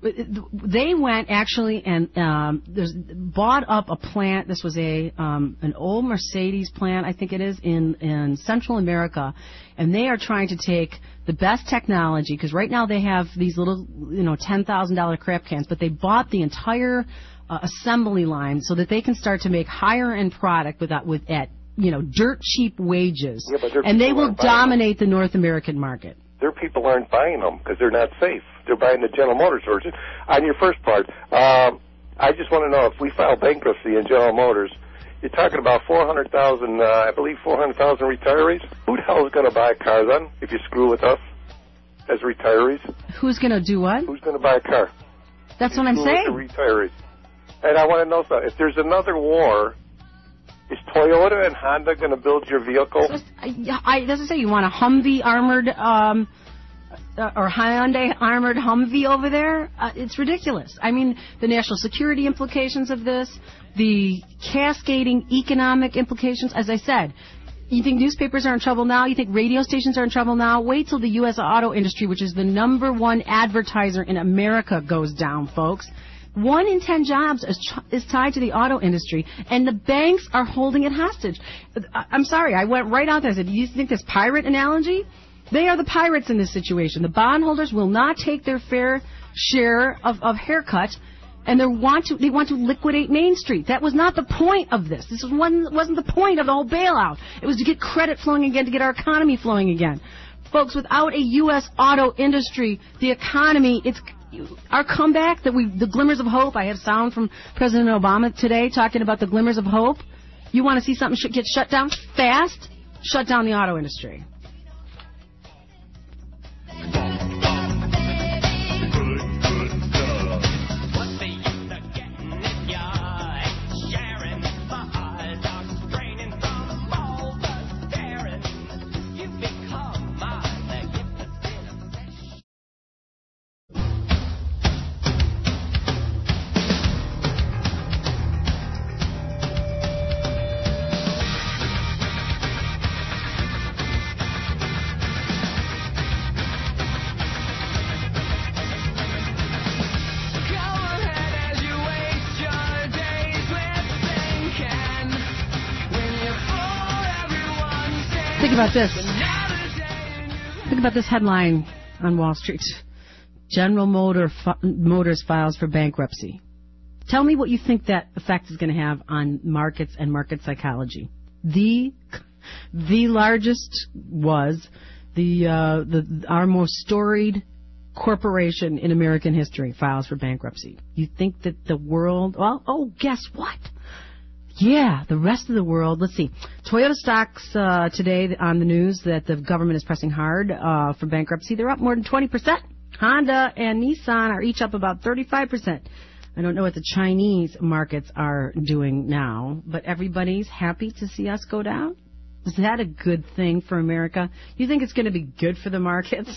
B: they went actually and um, there's bought up a plant. This was a um, an old Mercedes plant, I think it is, in in Central America, and they are trying to take the best technology because right now they have these little, you know, ten thousand dollar crap cans, but they bought the entire uh, assembly line so that they can start to make higher end product without with at you know dirt cheap wages,
J: Yeah, but their
B: and they
J: people
B: will
J: aren't buying them.
B: dominate the North American market.
J: Their people aren't buying them because they're not safe. They're buying the General Motors version. On your first part, um, I just want to know if we file bankruptcy in General Motors, you're talking about four hundred thousand, uh, I believe four hundred thousand retirees. Who the hell is going to buy a car then if you screw with us as retirees?
B: Who's going to do what?
J: Who's going to buy a car?
B: That's what I'm
J: Screw
B: saying.
J: with the retirees. And I want to know something. If there's another war, is Toyota and Honda going to build your vehicle?
B: I, I doesn't say you want a Humvee armored um, uh, or Hyundai armored Humvee over there. Uh, it's ridiculous. I mean, the national security implications of this, the cascading economic implications. As I said, you think newspapers are in trouble now? You think radio stations are in trouble now? Wait till the U S auto industry, which is the number one advertiser in America, goes down, folks. One in ten jobs is, ch- is tied to the auto industry, and the banks are holding it hostage. I- I'm sorry, I went right out there and said, do you think this pirate analogy? They are the pirates in this situation. The bondholders will not take their fair share of, of haircut And they want to they want to liquidate Main Street. That was not the point of this. This was one, wasn't the point of the whole bailout. It was to get credit flowing again, to get our economy flowing again. Folks, without a U S auto industry, the economy, it's our comeback, that we, the glimmers of hope. I have sound from President Obama today talking about the glimmers of hope. You want to see something sh- get shut down fast? Shut down the auto industry. Think about this. Think about this headline on Wall Street. General Motor fi- Motors files for bankruptcy. Tell me what you think that effect is going to have on markets and market psychology. The the largest was the uh, the our most storied corporation in American history files for bankruptcy. You think that the world? Well, oh, guess what? Yeah, the rest of the world. Let's see. Toyota stocks uh, today on the news that the government is pressing hard uh, for bankruptcy. They're up more than twenty percent. Honda and Nissan are each up about thirty-five percent. I don't know what the Chinese markets are doing now, but everybody's happy to see us go down. Is that a good thing for America? You think it's going to be good for the markets?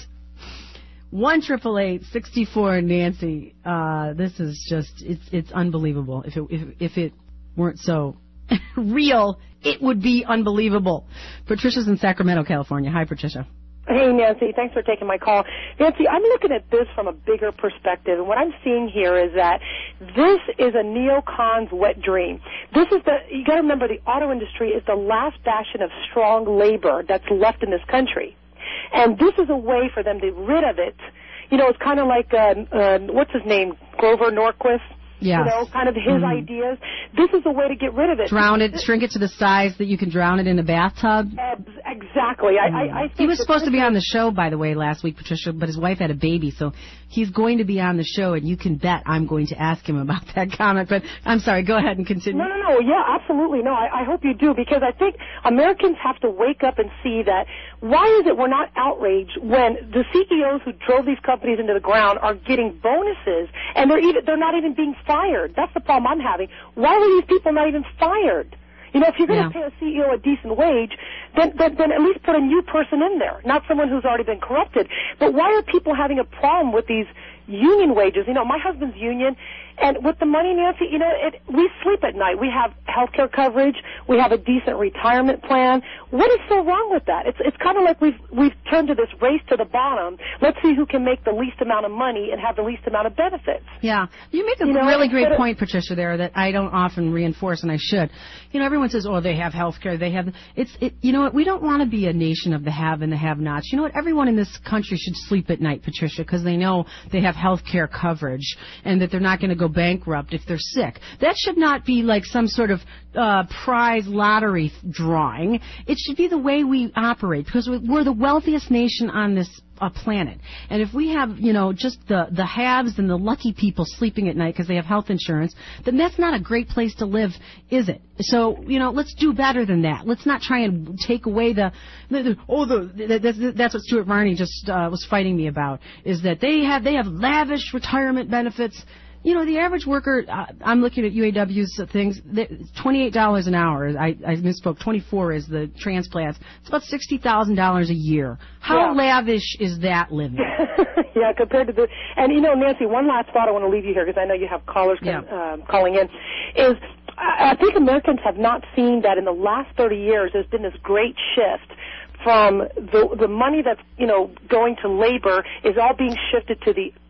B: One triple eight sixty four Nancy. Uh, this is just it's it's unbelievable. If it if if it weren't so real, it would be unbelievable. Patricia's in Sacramento, California. Hi, Patricia.
K: Hey, Nancy. Thanks for taking my call. Nancy, I'm looking at this from a bigger perspective, and what I'm seeing here is that this is a neocon's wet dream. This is the, you got to remember, the auto industry is the last bastion of strong labor that's left in this country. And this is a way for them to get rid of it. You know, it's kind of like, uh, uh, what's his name, Grover Norquist?
B: Yeah.
K: You know, kind of his
B: mm-hmm.
K: ideas. This is a way to get rid of it.
B: Drown it, shrink it to the size that you can drown it in a bathtub.
K: Exactly. I, I, I think
B: he was supposed to be on the show, by the way, last week, Patricia, but his wife had a baby, so he's going to be on the show, and you can bet I'm going to ask him about that comment. But I'm sorry, go ahead and continue.
K: No, no, no. Yeah, absolutely. No, I, I hope you do, because I think Americans have to wake up and see that why is it we're not outraged when the C E Os who drove these companies into the ground are getting bonuses, and they're even they're not even being fired. That's the problem I'm having. Why were these people not even fired? You know, if you're going to yeah. pay a C E O a decent wage, then, then then at least put a new person in there, not someone who's already been corrupted. But why are people having a problem with these union wages? You know, my husband's union, and with the money, Nancy, you know, it, we sleep at night. We have health care coverage. We have a decent retirement plan. What is so wrong with that? It's it's kind of like we've we've turned to this race to the bottom. Let's see who can make the least amount of money and have the least amount of benefits.
B: Yeah, you make a
K: you know,
B: really great
K: of,
B: point, Patricia, there that I don't often reinforce, and I should. You know, everyone says, oh, they have health care. They have. It's it. You know what? We don't want to be a nation of the have and the have-nots. You know what? Everyone in this country should sleep at night, Patricia, because they know they have health care coverage and that they're not going to go bankrupt if they're sick. That should not be like some sort of uh, prize lottery drawing. It should be the way we operate, because we're the wealthiest nation on this uh, planet. And if we have, you know, just the, the haves and the lucky people sleeping at night because they have health insurance, then that's not a great place to live, is it? So, you know, let's do better than that. Let's not try and take away the, the, the oh, the, that's, that's what Stuart Varney just uh, was fighting me about, is that they have, they have lavish retirement benefits. You know, the average worker, uh, I'm looking at U A W's things, twenty-eight dollars an hour. I, I misspoke. twenty-four is the transplants. It's about sixty thousand dollars a year. How
K: yeah.
B: lavish is that living?
K: Yeah, compared to the, and you know, Nancy, one last thought I want to leave you here, because I know you have callers
B: yeah.
K: um, calling in, is I think Americans have not seen that in the last thirty years there's been this great shift from the the money that's, you know, going to labor is all being shifted to the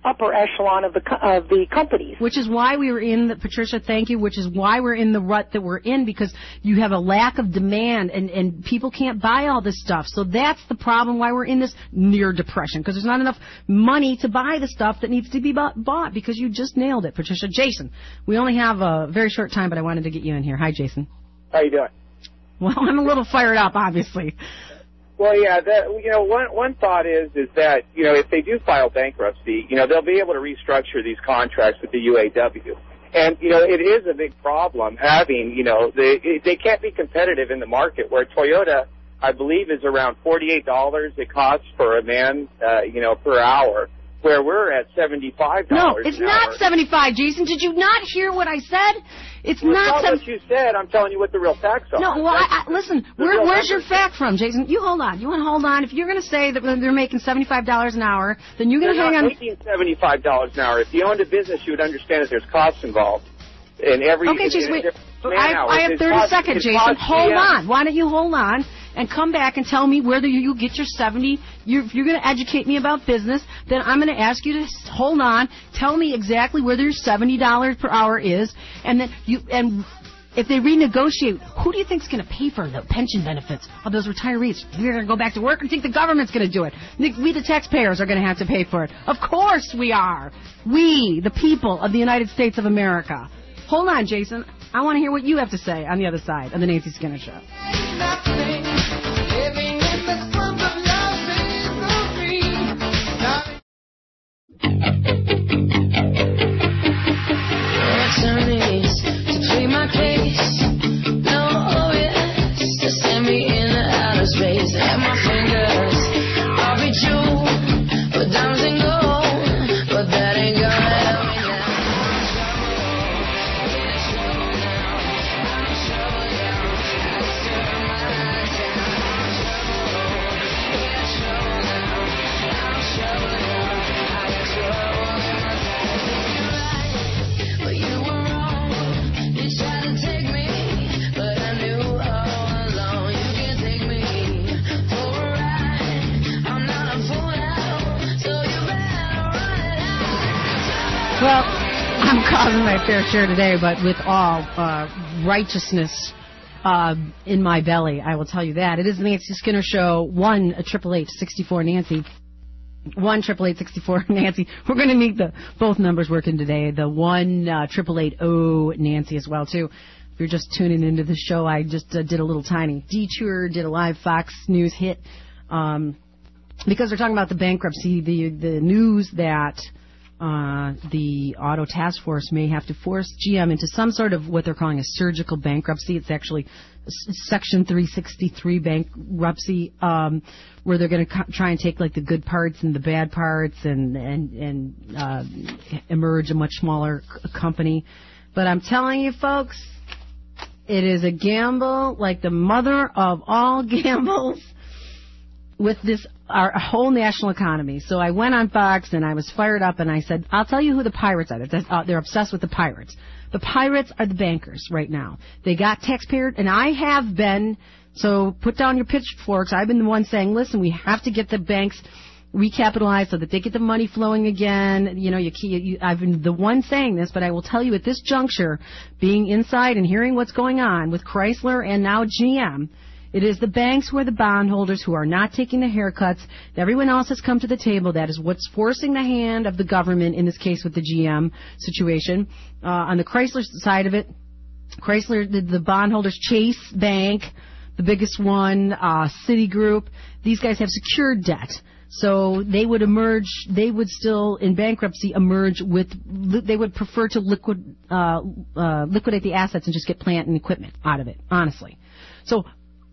K: upper echelon of the co- of the companies.
B: Which is why we were in, the, Patricia, thank you, which is why we're in the rut that we're in, because you have a lack of demand and, and people can't buy all this stuff. So that's the problem why we're in this near depression, because there's not enough money to buy the stuff that needs to be bought, bought because you just nailed it, Patricia. Jason, we only have a very short time, but I wanted to get you in here. Hi, Jason.
L: How you doing?
B: Well, I'm a little fired up, obviously.
L: Well, yeah, that, you know, one one thought is is that, you know, if they do file bankruptcy, you know, they'll be able to restructure these contracts with the U A W. And, you know, it is a big problem having, you know, they they can't be competitive in the market where Toyota, I believe, is around forty-eight dollars it costs for a man, uh, you know, per hour, where we're at seventy-five dollars.
B: No, it's
L: an
B: not
L: hour.
B: seventy-five, Jason. Did you not hear what I said? It's
L: Well,
B: not
L: it's not
B: seven-
L: what you said. I'm telling you what the real facts are.
B: No, well, I, I, listen,
L: the
B: where,
L: real
B: where's your
L: numbers.
B: fact from, Jason? You hold on. You want to hold on? If you're going to say that they're making seventy-five dollars an hour, then you're going
L: They're
B: to hang
L: not
B: on.
L: making seventy-five dollars an hour. If you owned a business, you would understand that there's costs involved. In every,
B: Okay,
L: in,
B: Jason,
L: in
B: wait.
L: man
B: I,
L: hours,
B: I have
L: it
B: thirty
L: costs-
B: seconds,
L: it
B: Jason.
L: costs
B: Hold
L: G M.
B: on. Why don't you hold on and come back and tell me whether you, you get your seventy. You're, if you're going to educate me about business, then I'm going to ask you to s- hold on. Tell me exactly whether your seventy dollars per hour is, and then you and. If they renegotiate, who do you think is going to pay for the pension benefits of those retirees? We're going to go back to work, or do you think the government's going to do it? Think we, the taxpayers, are going to have to pay for it? Of course we are. We, the people of the United States of America. Hold on, Jason. I want to hear what you have to say on the other side of the Nancy Skinner Show.
A: Attorneys to plead my case. No O S to send me in the outer space. And my fingers are bejeweled with diamonds and gold, but that ain't gonna help me now. But you were wrong. You tried to take me, but I knew all along you can't take me for a ride. I'm not a fool now, so you better run it out.
B: Well, I'm causing my fair share today, but with all uh, righteousness uh, in my belly, I will tell you that. It is the Nancy Skinner Show, one triple eight sixty-four Nancy. One triple eight sixty four Nancy. We're going to need the both numbers working today. The one uh, triple eight oh Nancy as well too. If you're just tuning into the show, I just uh, did a little tiny detour, did a live Fox News hit um, because they're talking about the bankruptcy, the the news that uh, the Auto Task Force may have to force G M into some sort of what they're calling a surgical bankruptcy. It's actually Section three sixty-three bankruptcy, um, where they're going to co- try and take like the good parts and the bad parts and and and uh, emerge a much smaller c- company. But I'm telling you, folks, it is a gamble like the mother of all gambles with this our whole national economy. So I went on Fox and I was fired up and I said, I'll tell you who the pirates are. They're, uh, they're obsessed with the pirates. The pirates are the bankers right now. They got taxpayer, and I have been, so put down your pitchforks. I've been the one saying, listen, we have to get the banks recapitalized so that they get the money flowing again. You know, you, you, I've been the one saying this, but I will tell you at this juncture, being inside and hearing what's going on with Chrysler and now G M, it is the banks who are the bondholders who are not taking the haircuts. Everyone else has come to the table. That is what's forcing the hand of the government, in this case with the G M situation. Uh, on the Chrysler side of it, Chrysler, the, the bondholders, Chase Bank, the biggest one, uh, Citigroup, these guys have secured debt. So they would emerge, they would still, in bankruptcy, emerge with, they would prefer to liquid, uh, uh, liquidate the assets and just get plant and equipment out of it, honestly. So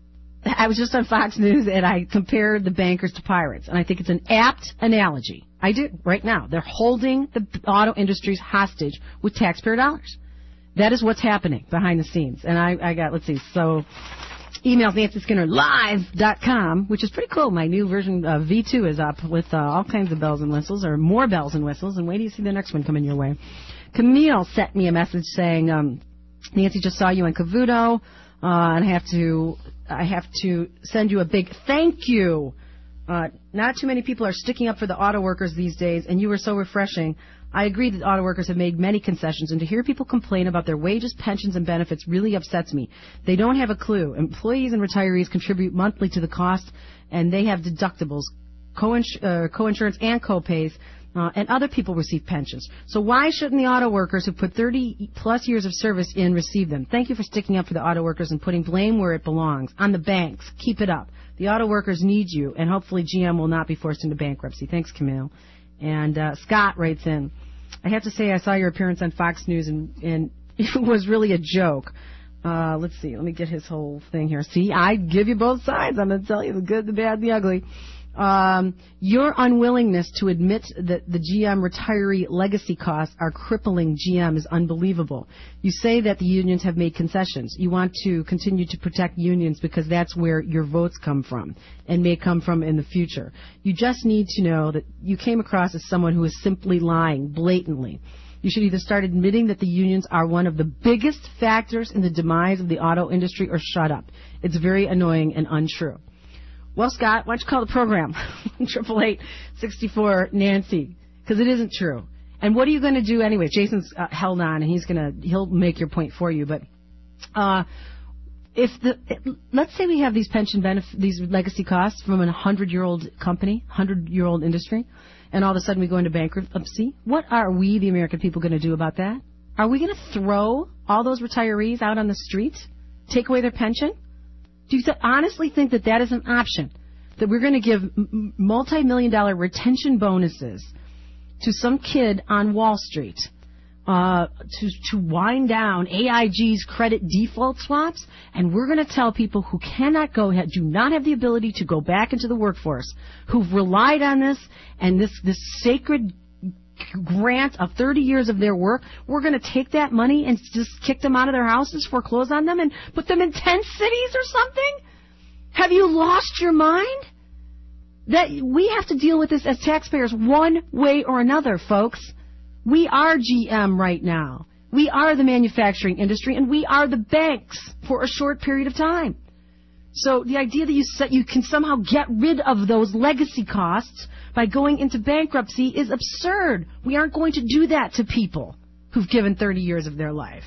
B: I was just on Fox News and I compared the bankers to pirates, and I think it's an apt analogy. I do, right now. They're holding the auto industries hostage with taxpayer dollars. That is what's happening behind the scenes. And I, I got, let's see, so emails Nancy Skinner Live dot com, which is pretty cool. My new version of V two is up with uh, all kinds of bells and whistles, or more bells and whistles, and wait till you see the next one coming your way. Camille sent me a message saying, um, Nancy, just saw you on Cavuto, uh, and I have to... I have to send you a big thank you Uh, not too many people are sticking up for the auto workers these days, and you were so refreshing. I agree that auto workers have made many concessions, and to hear people complain about their wages, pensions, and benefits really upsets me. They don't have a clue. Employees and retirees contribute monthly to the cost, and they have deductibles, co-ins- uh, co-insurance, and co-pays, uh, and other people receive pensions. So why shouldn't the auto workers who put thirty-plus years of service in receive them? Thank you for sticking up for the auto workers and putting blame where it belongs, on the banks. Keep it up. The auto workers need you, and hopefully G M will not be forced into bankruptcy. Thanks, Camille. And uh, Scott writes in, I have to say I saw your appearance on Fox News, and, and it was really a joke. Uh, let's see. Let me get his whole thing here. See, I give you both sides. I'm going to tell you the good, the bad, the ugly. Um, your unwillingness to admit that the G M retiree legacy costs are crippling G M is unbelievable. You say that the unions have made concessions. You want to continue to protect unions because that's where your votes come from and may come from in the future. You just need to know that you came across as someone who is simply lying blatantly. You should either start admitting that the unions are one of the biggest factors in the demise of the auto industry or shut up. It's very annoying and untrue. Well, Scott, why don't you call the program? Triple eight sixty-four Nancy, because it isn't true. And what are you going to do anyway? Jason's uh, held on, and he's going to he'll make your point for you. But uh, if the let's say we have these pension benefit, these legacy costs from a hundred-year-old company, hundred-year-old industry, and all of a sudden we go into bankruptcy, what are we, the American people, going to do about that? Are we going to throw all those retirees out on the street, take away their pension? Do you th- honestly think that that is an option? That we're going to give m- multi-million dollar retention bonuses to some kid on Wall Street uh, to, to wind down A I G's credit default swaps, and we're going to tell people who cannot go, do not have the ability to go back into the workforce, who've relied on this and this, this sacred grant of thirty years of their work, we're going to take that money and just kick them out of their houses, foreclose on them, and put them in tent cities or something? Have you lost your mind? That we have to deal with this as taxpayers one way or another, folks. We are G M right now. We are the manufacturing industry, and we are the banks for a short period of time. So the idea that you set, you can somehow get rid of those legacy costs by going into bankruptcy is absurd. We aren't going to do that to people who've given thirty years of their life.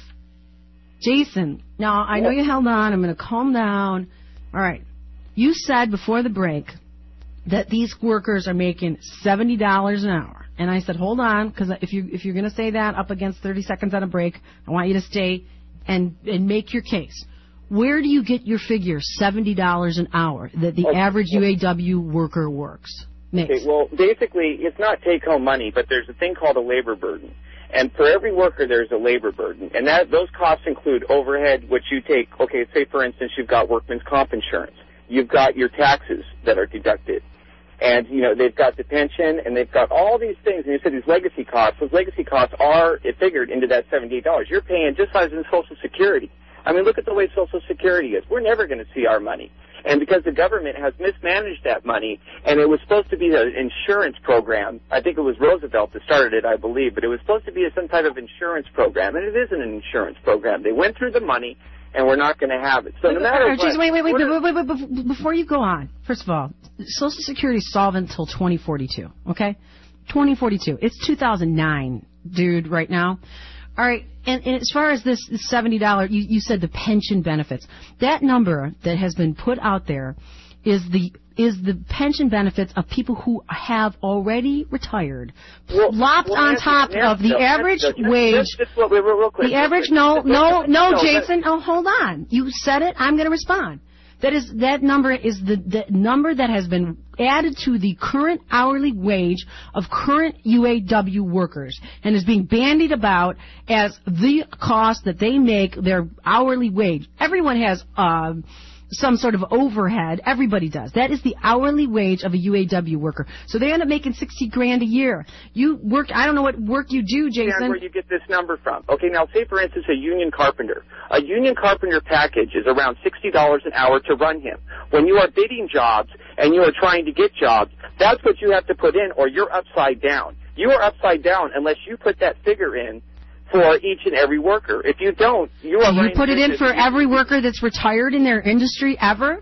B: Jason, now I know you held on. I'm going to calm down. All right. You said before the break that these workers are making seventy dollars an hour. And I said, hold on, because if, you, if you're going to say that up against thirty seconds on a break, I want you to stay and, and make your case. Where do you get your figure, seventy dollars an hour, that the
L: okay.
B: average U A W worker works?
L: Okay, well, basically, it's not take-home money, but there's a thing called a labor burden. And for every worker, there's a labor burden. And that those costs include overhead, which you take, okay, say, for instance, you've got workman's comp insurance. You've got your taxes that are deducted. And, you know, they've got the pension, and they've got all these things. And you said these legacy costs. Those legacy costs are figured into that seventy-eight dollars. You're paying just as in Social Security. I mean, look at the way Social Security is. We're never going to see our money. And because the government has mismanaged that money, and it was supposed to be an insurance program, I think it was Roosevelt that started it, I believe, but it was supposed to be some type of insurance program, and it isn't an insurance program. They went through the money, and we're not going to have it. So no matter what...
B: Wait, wait, wait, wait, wait, wait, wait, before you go on, first of all, Social Security is solvent until twenty forty-two, okay? twenty forty-two. It's two thousand nine, dude, right now. All right, and, and as far as this seventy dollars, you, you said the pension benefits. That number that has been put out there is the is the pension benefits of people who have already retired,
L: well,
B: lopped
L: well,
B: on
L: answer,
B: top
L: answer,
B: of the
L: no,
B: average
L: answer,
B: wage.
L: Just, just, real, real quick,
B: the average,
L: real
B: no, no, no,
L: no,
B: Jason, oh, hold on. You said it. I'm going to respond. That is that number is the, the number that has been added to the current hourly wage of current U A W workers and is being bandied about as the cost that they make their hourly wage. Everyone has uh, some sort of overhead. Everybody does. That is the hourly wage of a U A W worker. So they end up making sixty grand a year. You work. I don't know what work you do, Jason.
L: Where you get this number from? Okay, now say for instance a union carpenter. A union carpenter package is around sixty dollars an hour to run him. When you are bidding jobs and you are trying to get jobs, that's what you have to put in, or you're upside down. You are upside down unless you put that figure in for each and every worker. If you don't, you are.
B: Do you put it in for every worker that's retired in their industry ever?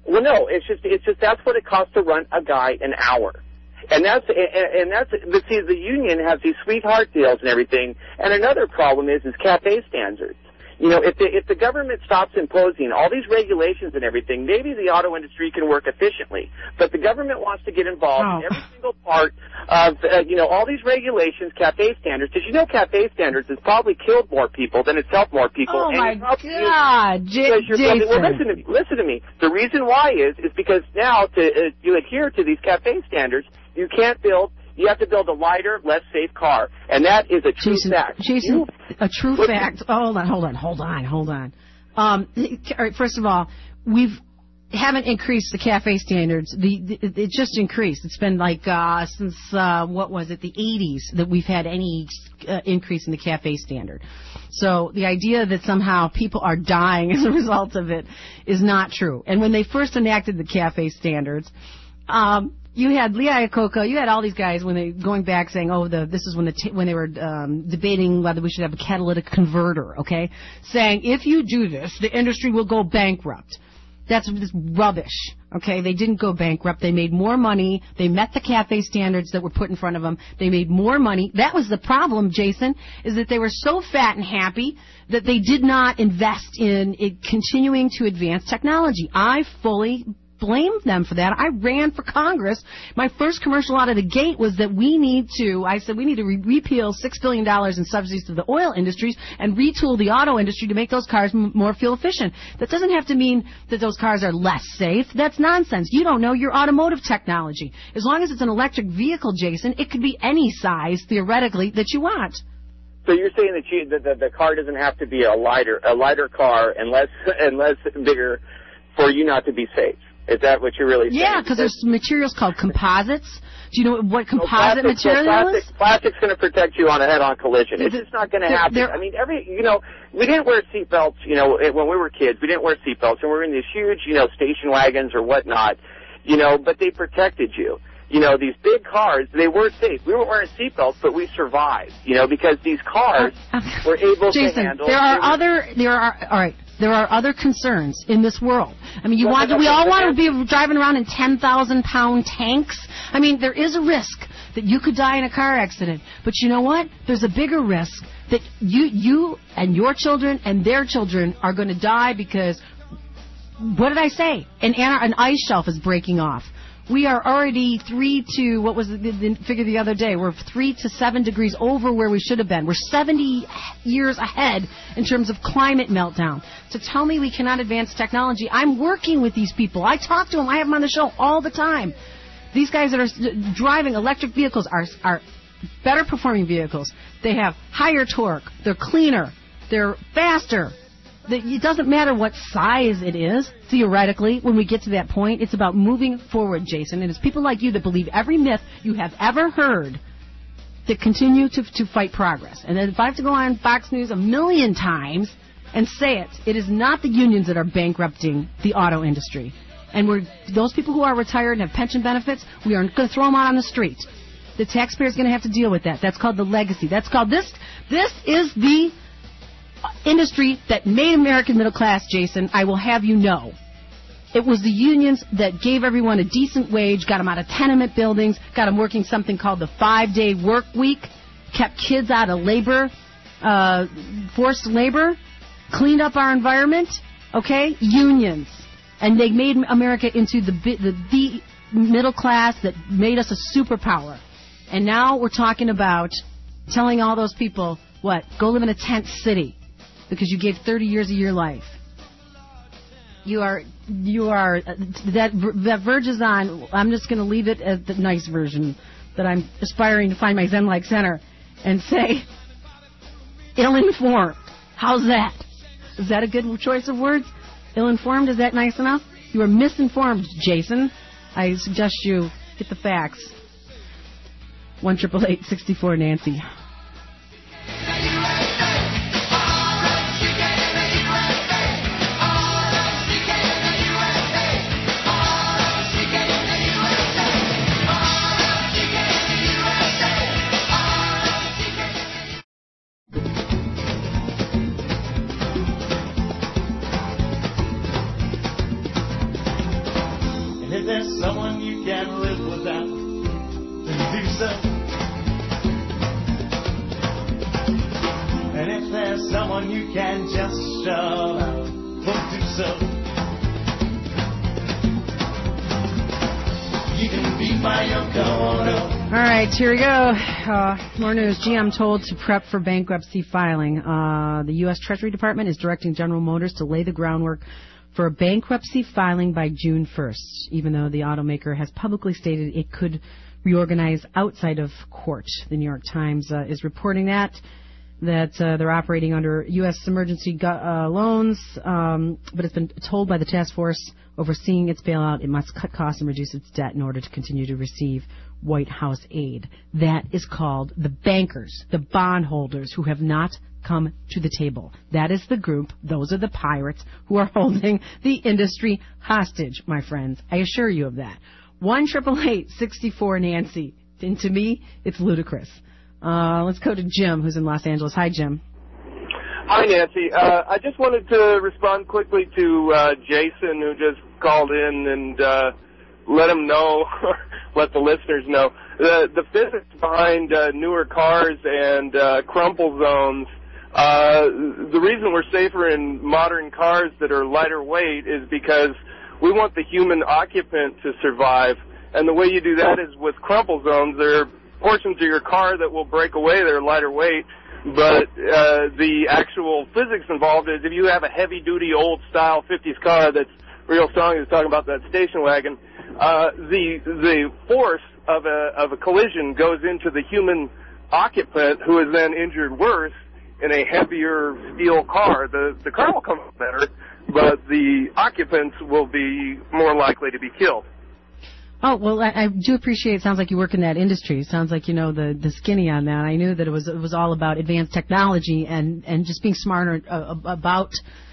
L: Well, no, it's just it's just that's what it costs to run a guy an hour. And that's and, and that's but see, the union has these sweetheart deals and everything. And another problem is is cafe standards. You know, if the if the government stops imposing all these regulations and everything, maybe the auto industry can work efficiently. But the government wants to get involved
B: oh.
L: in every single part of uh, you know all these regulations, cafe standards. Because you know, cafe standards has probably killed more people than it's helped more people.
B: Oh
L: and
B: my
L: God,
B: J- Jason!
L: Well, listen to me. Listen to me. The reason why is is because now to uh, to adhere to these cafe standards, you can't build. You have to build a lighter, less safe car, and that is a true
B: Jason,
L: fact.
B: Jason,
L: you,
B: a true
L: listen.
B: fact. Oh, hold on, hold on, hold on, hold on. Um, all right, first of all, we've haven't increased the cafe standards. The, the it just increased. It's been like uh, since uh, what was it, the eighties that we've had any uh, increase in the cafe standard. So the idea that somehow people are dying as a result of it is not true. And when they first enacted the cafe standards, um, you had Lee Iacocca, you had all these guys when they going back saying, oh, the this is when the t- when they were um, debating whether we should have a catalytic converter, okay, saying if you do this, the industry will go bankrupt. That's just rubbish, okay? They didn't go bankrupt. They made more money. They met the cafe standards that were put in front of them. They made more money. That was the problem, Jason, is that they were so fat and happy that they did not invest in it continuing to advance technology. I fully blame them for that. I ran for Congress. My first commercial out of the gate was that we need to, I said we need to re- repeal six billion dollars in subsidies to the oil industries and retool the auto industry to make those cars m- more fuel efficient. That doesn't have to mean that those cars are less safe. That's nonsense. You don't know your automotive technology. As long as it's an electric vehicle, Jason, it could be any size, theoretically, that you want.
L: So you're saying that, you, that the, the car doesn't have to be a lighter, a lighter car and less, and less bigger for you not to be safe? Is that what you're really saying?
B: Yeah, because there's materials called composites. Do you know what composite
L: no, plastic,
B: material
L: no, plastic,
B: is?
L: Plastic's going to protect you on a head-on collision. It's just not going to happen.
B: They're,
L: I mean, every you know, we didn't wear seatbelts. You know, when we were kids, we didn't wear seatbelts, and we were in these huge, you know, station wagons or whatnot. You know, but they protected you. You know, these big cars, they weren't safe. We weren't wearing seatbelts, but we survived. You know, because these cars uh, uh, were able
B: Jason,
L: to handle.
B: there are other. There are all right. There are other concerns in this world. I mean, you well, want we all want to be driving around in ten thousand pound tanks. I mean, there is a risk that you could die in a car accident. But you know what? There's a bigger risk that you you and your children and their children are going to die because, what did I say? An, an ice shelf is breaking off. We are already three to, what was the, the figure the other day? We're three to seven degrees over where we should have been. We're seventy years ahead in terms of climate meltdown. So tell me we cannot advance technology. I'm working with these people. I talk to them. I have them on the show all the time. These guys that are driving electric vehicles are, are better performing vehicles. They have higher torque. They're cleaner. They're faster. It doesn't matter what size it is, theoretically, when we get to that point. It's about moving forward, Jason. And it's people like you that believe every myth you have ever heard that continue to, to fight progress. And then if I have to go on Fox News a million times and say it, it is not the unions that are bankrupting the auto industry. And we're those people who are retired and have pension benefits, we aren't going to throw them out on the street. The taxpayer's going to have to deal with that. That's called the legacy. That's called this. This is the industry that made American middle class, Jason. I will have you know. It was the unions that gave everyone a decent wage, got them out of tenement buildings, got them working something called the five-day work week, kept kids out of labor, uh, forced labor, cleaned up our environment, okay? Unions. And they made America into the, the, the middle class that made us a superpower. And now we're talking about telling all those people, what, go live in a tent city because you gave thirty years of your life. You are, you are, that that verges on, I'm just going to leave it as the nice version, that I'm aspiring to find my Zen-like center and say, ill-informed. How's that? Is that a good choice of words? Ill-informed, is that nice enough? You are misinformed, Jason. I suggest you get the facts. one eight eight eight, six four, Nancy.
F: can't live without, then do so. And if there's someone you can just shove out, well, do so. You can be my Yoko Ono.
B: All right, here we go. Uh, more news. G M told to prep for bankruptcy filing. Uh, the U S Treasury Department is directing General Motors to lay the groundwork for a bankruptcy filing by June first, even though the automaker has publicly stated it could reorganize outside of court. The New York Times uh, is reporting that, that uh, they're operating under U S emergency gu- uh, loans, um, but it's been told by the task force overseeing its bailout it must cut costs and reduce its debt in order to continue to receive White House aid. That is called the bankers, the bondholders who have not come to the table. That is the group, those are the pirates who are holding the industry hostage, my friends. I assure you of that. one eight eight eight, six four, Nancy. And to me, it's ludicrous. Uh, let's go to Jim, who's in Los Angeles. Hi, Jim.
M: Hi, Nancy. Uh, I just wanted to respond quickly to uh, Jason, who just called in, and uh, let him know, let the listeners know, the, the physics behind uh, newer cars and uh, crumple zones. Uh, the reason we're safer in modern cars that are lighter weight is because we want the human occupant to survive. And the way you do that is with crumple zones. There are portions of your car that will break away. They're lighter weight. But uh, the actual physics involved is if you have a heavy-duty, old-style fifties car that's real strong, he's talking about that station wagon, uh, the the force of a, of a collision goes into the human occupant, who is then injured worse in a heavier steel car. The, the car will come out better, but the occupants will be more likely to be killed.
B: Oh, well, I, I do appreciate, it sounds like you work in that industry. It sounds like you know the, the skinny on that. I knew that it was it was all about advanced technology and, and just being smarter uh, about,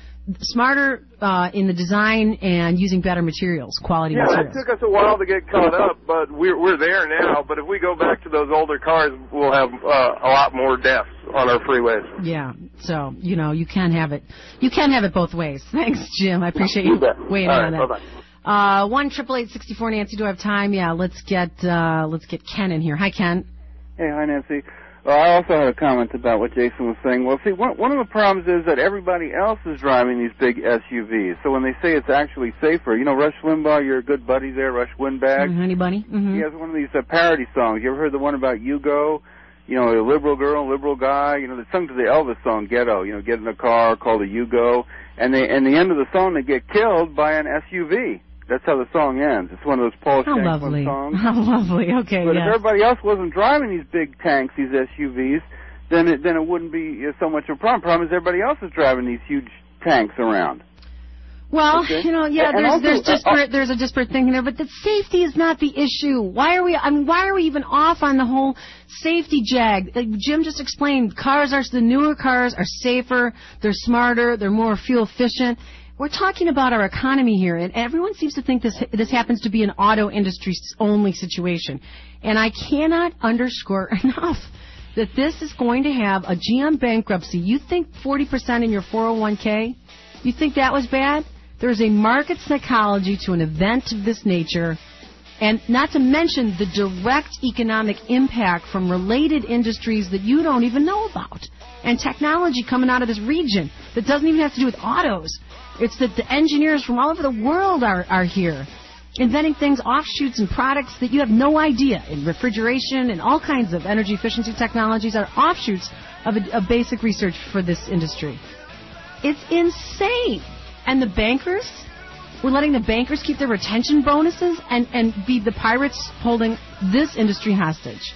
B: smarter uh, in the design and using better materials, quality
M: yeah,
B: materials.
M: Yeah, it took us a while to get caught up, but we're, we're there now. But if we go back to those older cars, we'll have uh, a lot more deaths on our freeways.
B: Yeah, so, you know, you can have it. You can have it both ways. Thanks, Jim. I appreciate you weighing in on that.
M: Bye-bye.
B: Uh, one eight eight eight, six four, Nancy. Do I have time? Yeah, let's get, uh, let's get Ken in here. Hi, Ken.
N: Hey, hi, Nancy. Well, I also had a comment about what Jason was saying. Well, see, one, one of the problems is that everybody else is driving these big S U Vs. So when they say it's actually safer, you know, Rush Limbaugh, your good buddy there, Rush Winbag.
B: Mm, honey bunny. Mm-hmm.
N: He has one of these uh, parody songs. You ever heard the one about You Go? You know, a liberal girl, liberal guy. You know, they sung to the Elvis song, Ghetto. You know, get in a car called a You Go. And they, and the end of the song, they get killed by an S U V. That's how the song ends. It's one of those Paul
B: How
N: Shanklin
B: lovely.
N: songs.
B: How lovely. Okay,
N: But
B: yes.
N: if everybody else wasn't driving these big tanks, these S U Vs, then it then it wouldn't be uh, so much of a problem. Problem is everybody else is driving these huge tanks around.
B: Well,
N: Okay.
B: you know, yeah,
N: And
B: there's
N: also,
B: there's
N: uh,
B: disparate there's a disparate thing there, but the safety is not the issue. Why are we? I mean, why are we even off on the whole safety jag? Like Jim just explained, cars are the newer cars are safer, they're smarter, they're more fuel efficient. We're talking about our economy here, and everyone seems to think this this happens to be an auto industry only situation. And I cannot underscore enough that this is going to have a G M bankruptcy. You think forty percent in your four oh one k? You think that was bad? There's a market psychology to an event of this nature, and not to mention the direct economic impact from related industries that you don't even know about, and technology coming out of this region that doesn't even have to do with autos. It's that the engineers from all over the world are, are here, inventing things, offshoots and products that you have no idea. In refrigeration and all kinds of energy efficiency technologies are offshoots of a, a basic research for this industry. It's insane. And the bankers, we're letting the bankers keep their retention bonuses and, and be the pirates holding this industry hostage.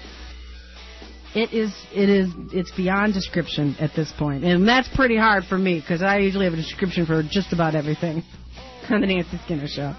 B: It is, it is, it's beyond description at this point. And that's pretty hard for me, because I usually have a description for just about everything on the Nancy Skinner Show.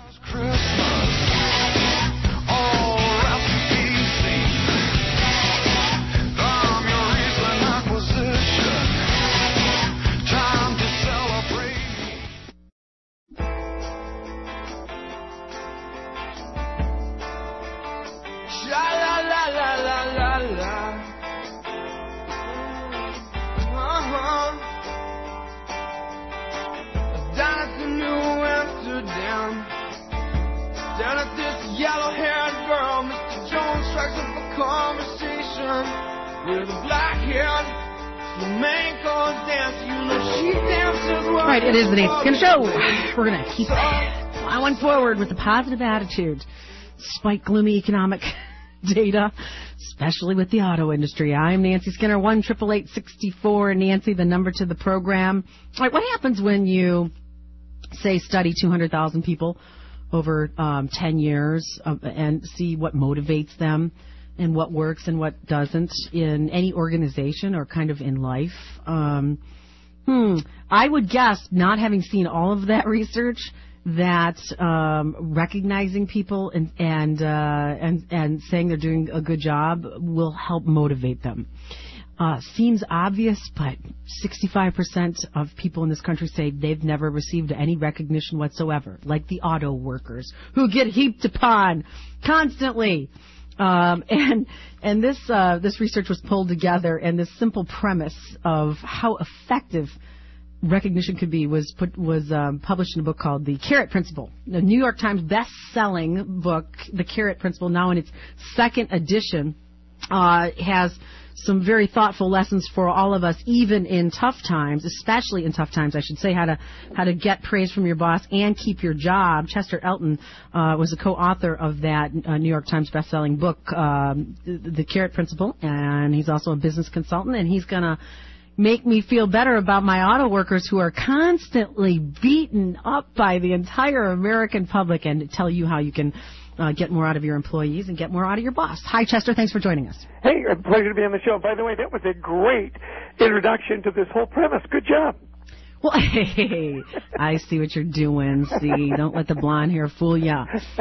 F: girl, Mister Jones strikes up a conversation with a black hair. The man called dance, you know she dances well.
B: All right, it is the Nancy Skinner Show. We're going to keep plowing forward with a positive attitude, despite gloomy economic data, especially with the auto industry. I'm Nancy Skinner, one eight eight eight, six four, Nancy, the number to the program. All right, what happens when you, say, study two hundred thousand people over um, ten years uh, and see what motivates them and what works and what doesn't in any organization or kind of in life? Um, hmm, I would guess, not having seen all of that research, that um, recognizing people and and, uh, and and saying they're doing a good job will help motivate them. Uh, seems obvious, but sixty-five percent of people in this country say they've never received any recognition whatsoever, like the auto workers who get heaped upon constantly. Um, and and this uh, this research was pulled together, and this simple premise of how effective recognition could be was put was um, published in a book called The Carrot Principle, the New York Times best-selling book. The Carrot Principle, now in its second edition, uh, has some very thoughtful lessons for all of us, even in tough times, especially in tough times, I should say, how to how to get praise from your boss and keep your job. Chester Elton uh, was a co-author of that uh, New York Times best-selling book, um, the, the Carrot Principle, and he's also a business consultant, and he's going to make me feel better about my auto workers who are constantly beaten up by the entire American public, and tell you how you can uh, get more out of your employees and get more out of your boss. Hi, Chester. Thanks for joining us.
O: Hey, a pleasure to be on the show. By the way, that was a great introduction to this whole premise. Good job.
B: Well, hey, I see what you're doing. See, don't let the blonde hair fool you.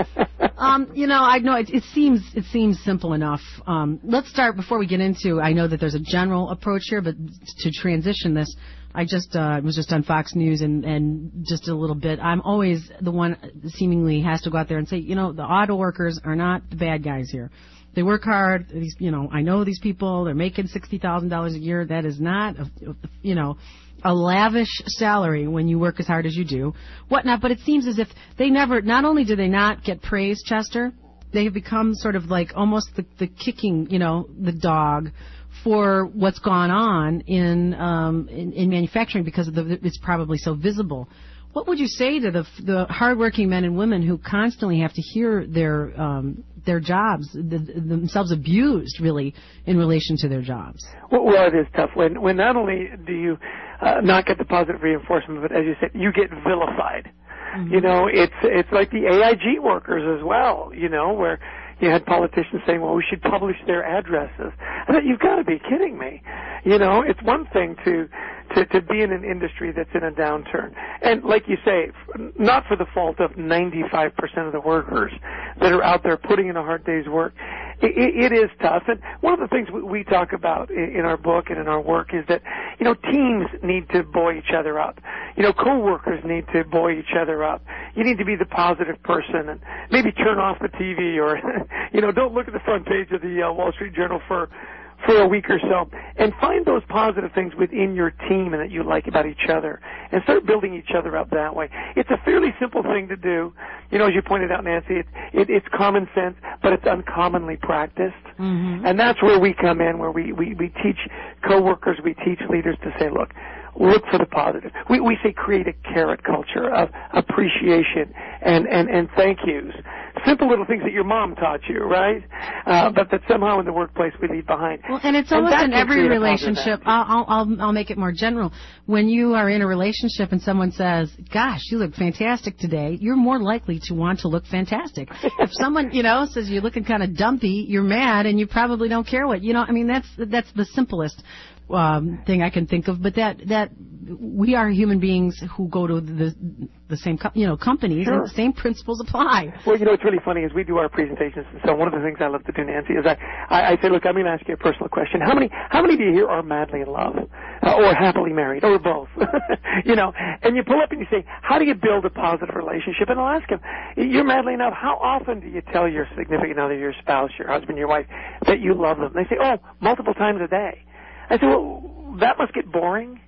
B: Um, you know, I know it, it seems it seems simple enough. Um, let's start before we get into. I know that there's a general approach here, but to transition this, I just uh, was just on Fox News and and just a little bit. I'm always the one seemingly has to go out there and say, you know, the auto workers are not the bad guys here. They work hard. These, you know, I know these people. They're making sixty thousand dollars a year. That is not, a, you know, a lavish salary when you work as hard as you do, whatnot. But it seems as if they never, not only do they not get praise, Chester, they have become sort of like almost the, the kicking, you know, the dog for what's gone on in um, in, in manufacturing because of the, it's probably so visible. What would you say to the the hardworking men and women who constantly have to hear their um, their jobs, the, themselves abused, really, in relation to their jobs?
O: Well, well, it is tough when when not only do you uh, not get the positive reinforcement, but as you said, you get vilified. Mm-hmm. You know, it's it's like the A I G workers as well. You know, where you had politicians saying, well, we should publish their addresses. I thought, you've got to be kidding me. You know, it's one thing to, to, to be in an industry that's in a downturn. And like you say, not for the fault of ninety-five percent of the workers that are out there putting in a hard day's work. It, it is tough. And one of the things we talk about in our book and in our work is that, you know, teams need to buoy each other up. You know, co-workers need to buoy each other up. You need to be the positive person and maybe turn off the T V or, you know, don't look at the front page of the uh, Wall Street Journal for for a week or so, and find those positive things within your team and that you like about each other, and start building each other up that way. It's a fairly simple thing to do. You know, as you pointed out, Nancy, it, it, it's common sense, but it's uncommonly practiced. Mm-hmm. And that's where we come in, where we, we, we teach coworkers, we teach leaders to say, look, look for the positive. We, we say create a carrot culture of appreciation and, and, and thank yous. Simple little things that your mom taught you, right? Uh, but that somehow in the workplace we leave behind.
B: Well, and it's almost in every relationship. I'll, I'll, I'll make it more general. When you are in a relationship and someone says, gosh, you look fantastic today, you're more likely to want to look fantastic. If someone, you know, says you're looking kind of dumpy, you're mad and you probably don't care what, you know, I mean, that's, that's the simplest um, thing I can think of. But that, that we are human beings who go to the, the same, co- you know, companies, sure. And the same principles apply.
O: Well, you know, what's really funny is we do our presentations, and so one of the things I love to do, Nancy, is I, I, I say, look, I'm going to ask you a personal question. How many, how many do you here are madly in love, uh, or happily married, or both? You know, and you pull up and you say, how do you build a positive relationship? And I'll ask them, you're madly in love. How often do you tell your significant other, your spouse, your husband, your wife, that you love them? They say, oh, multiple times a day. I say, well, that must get boring.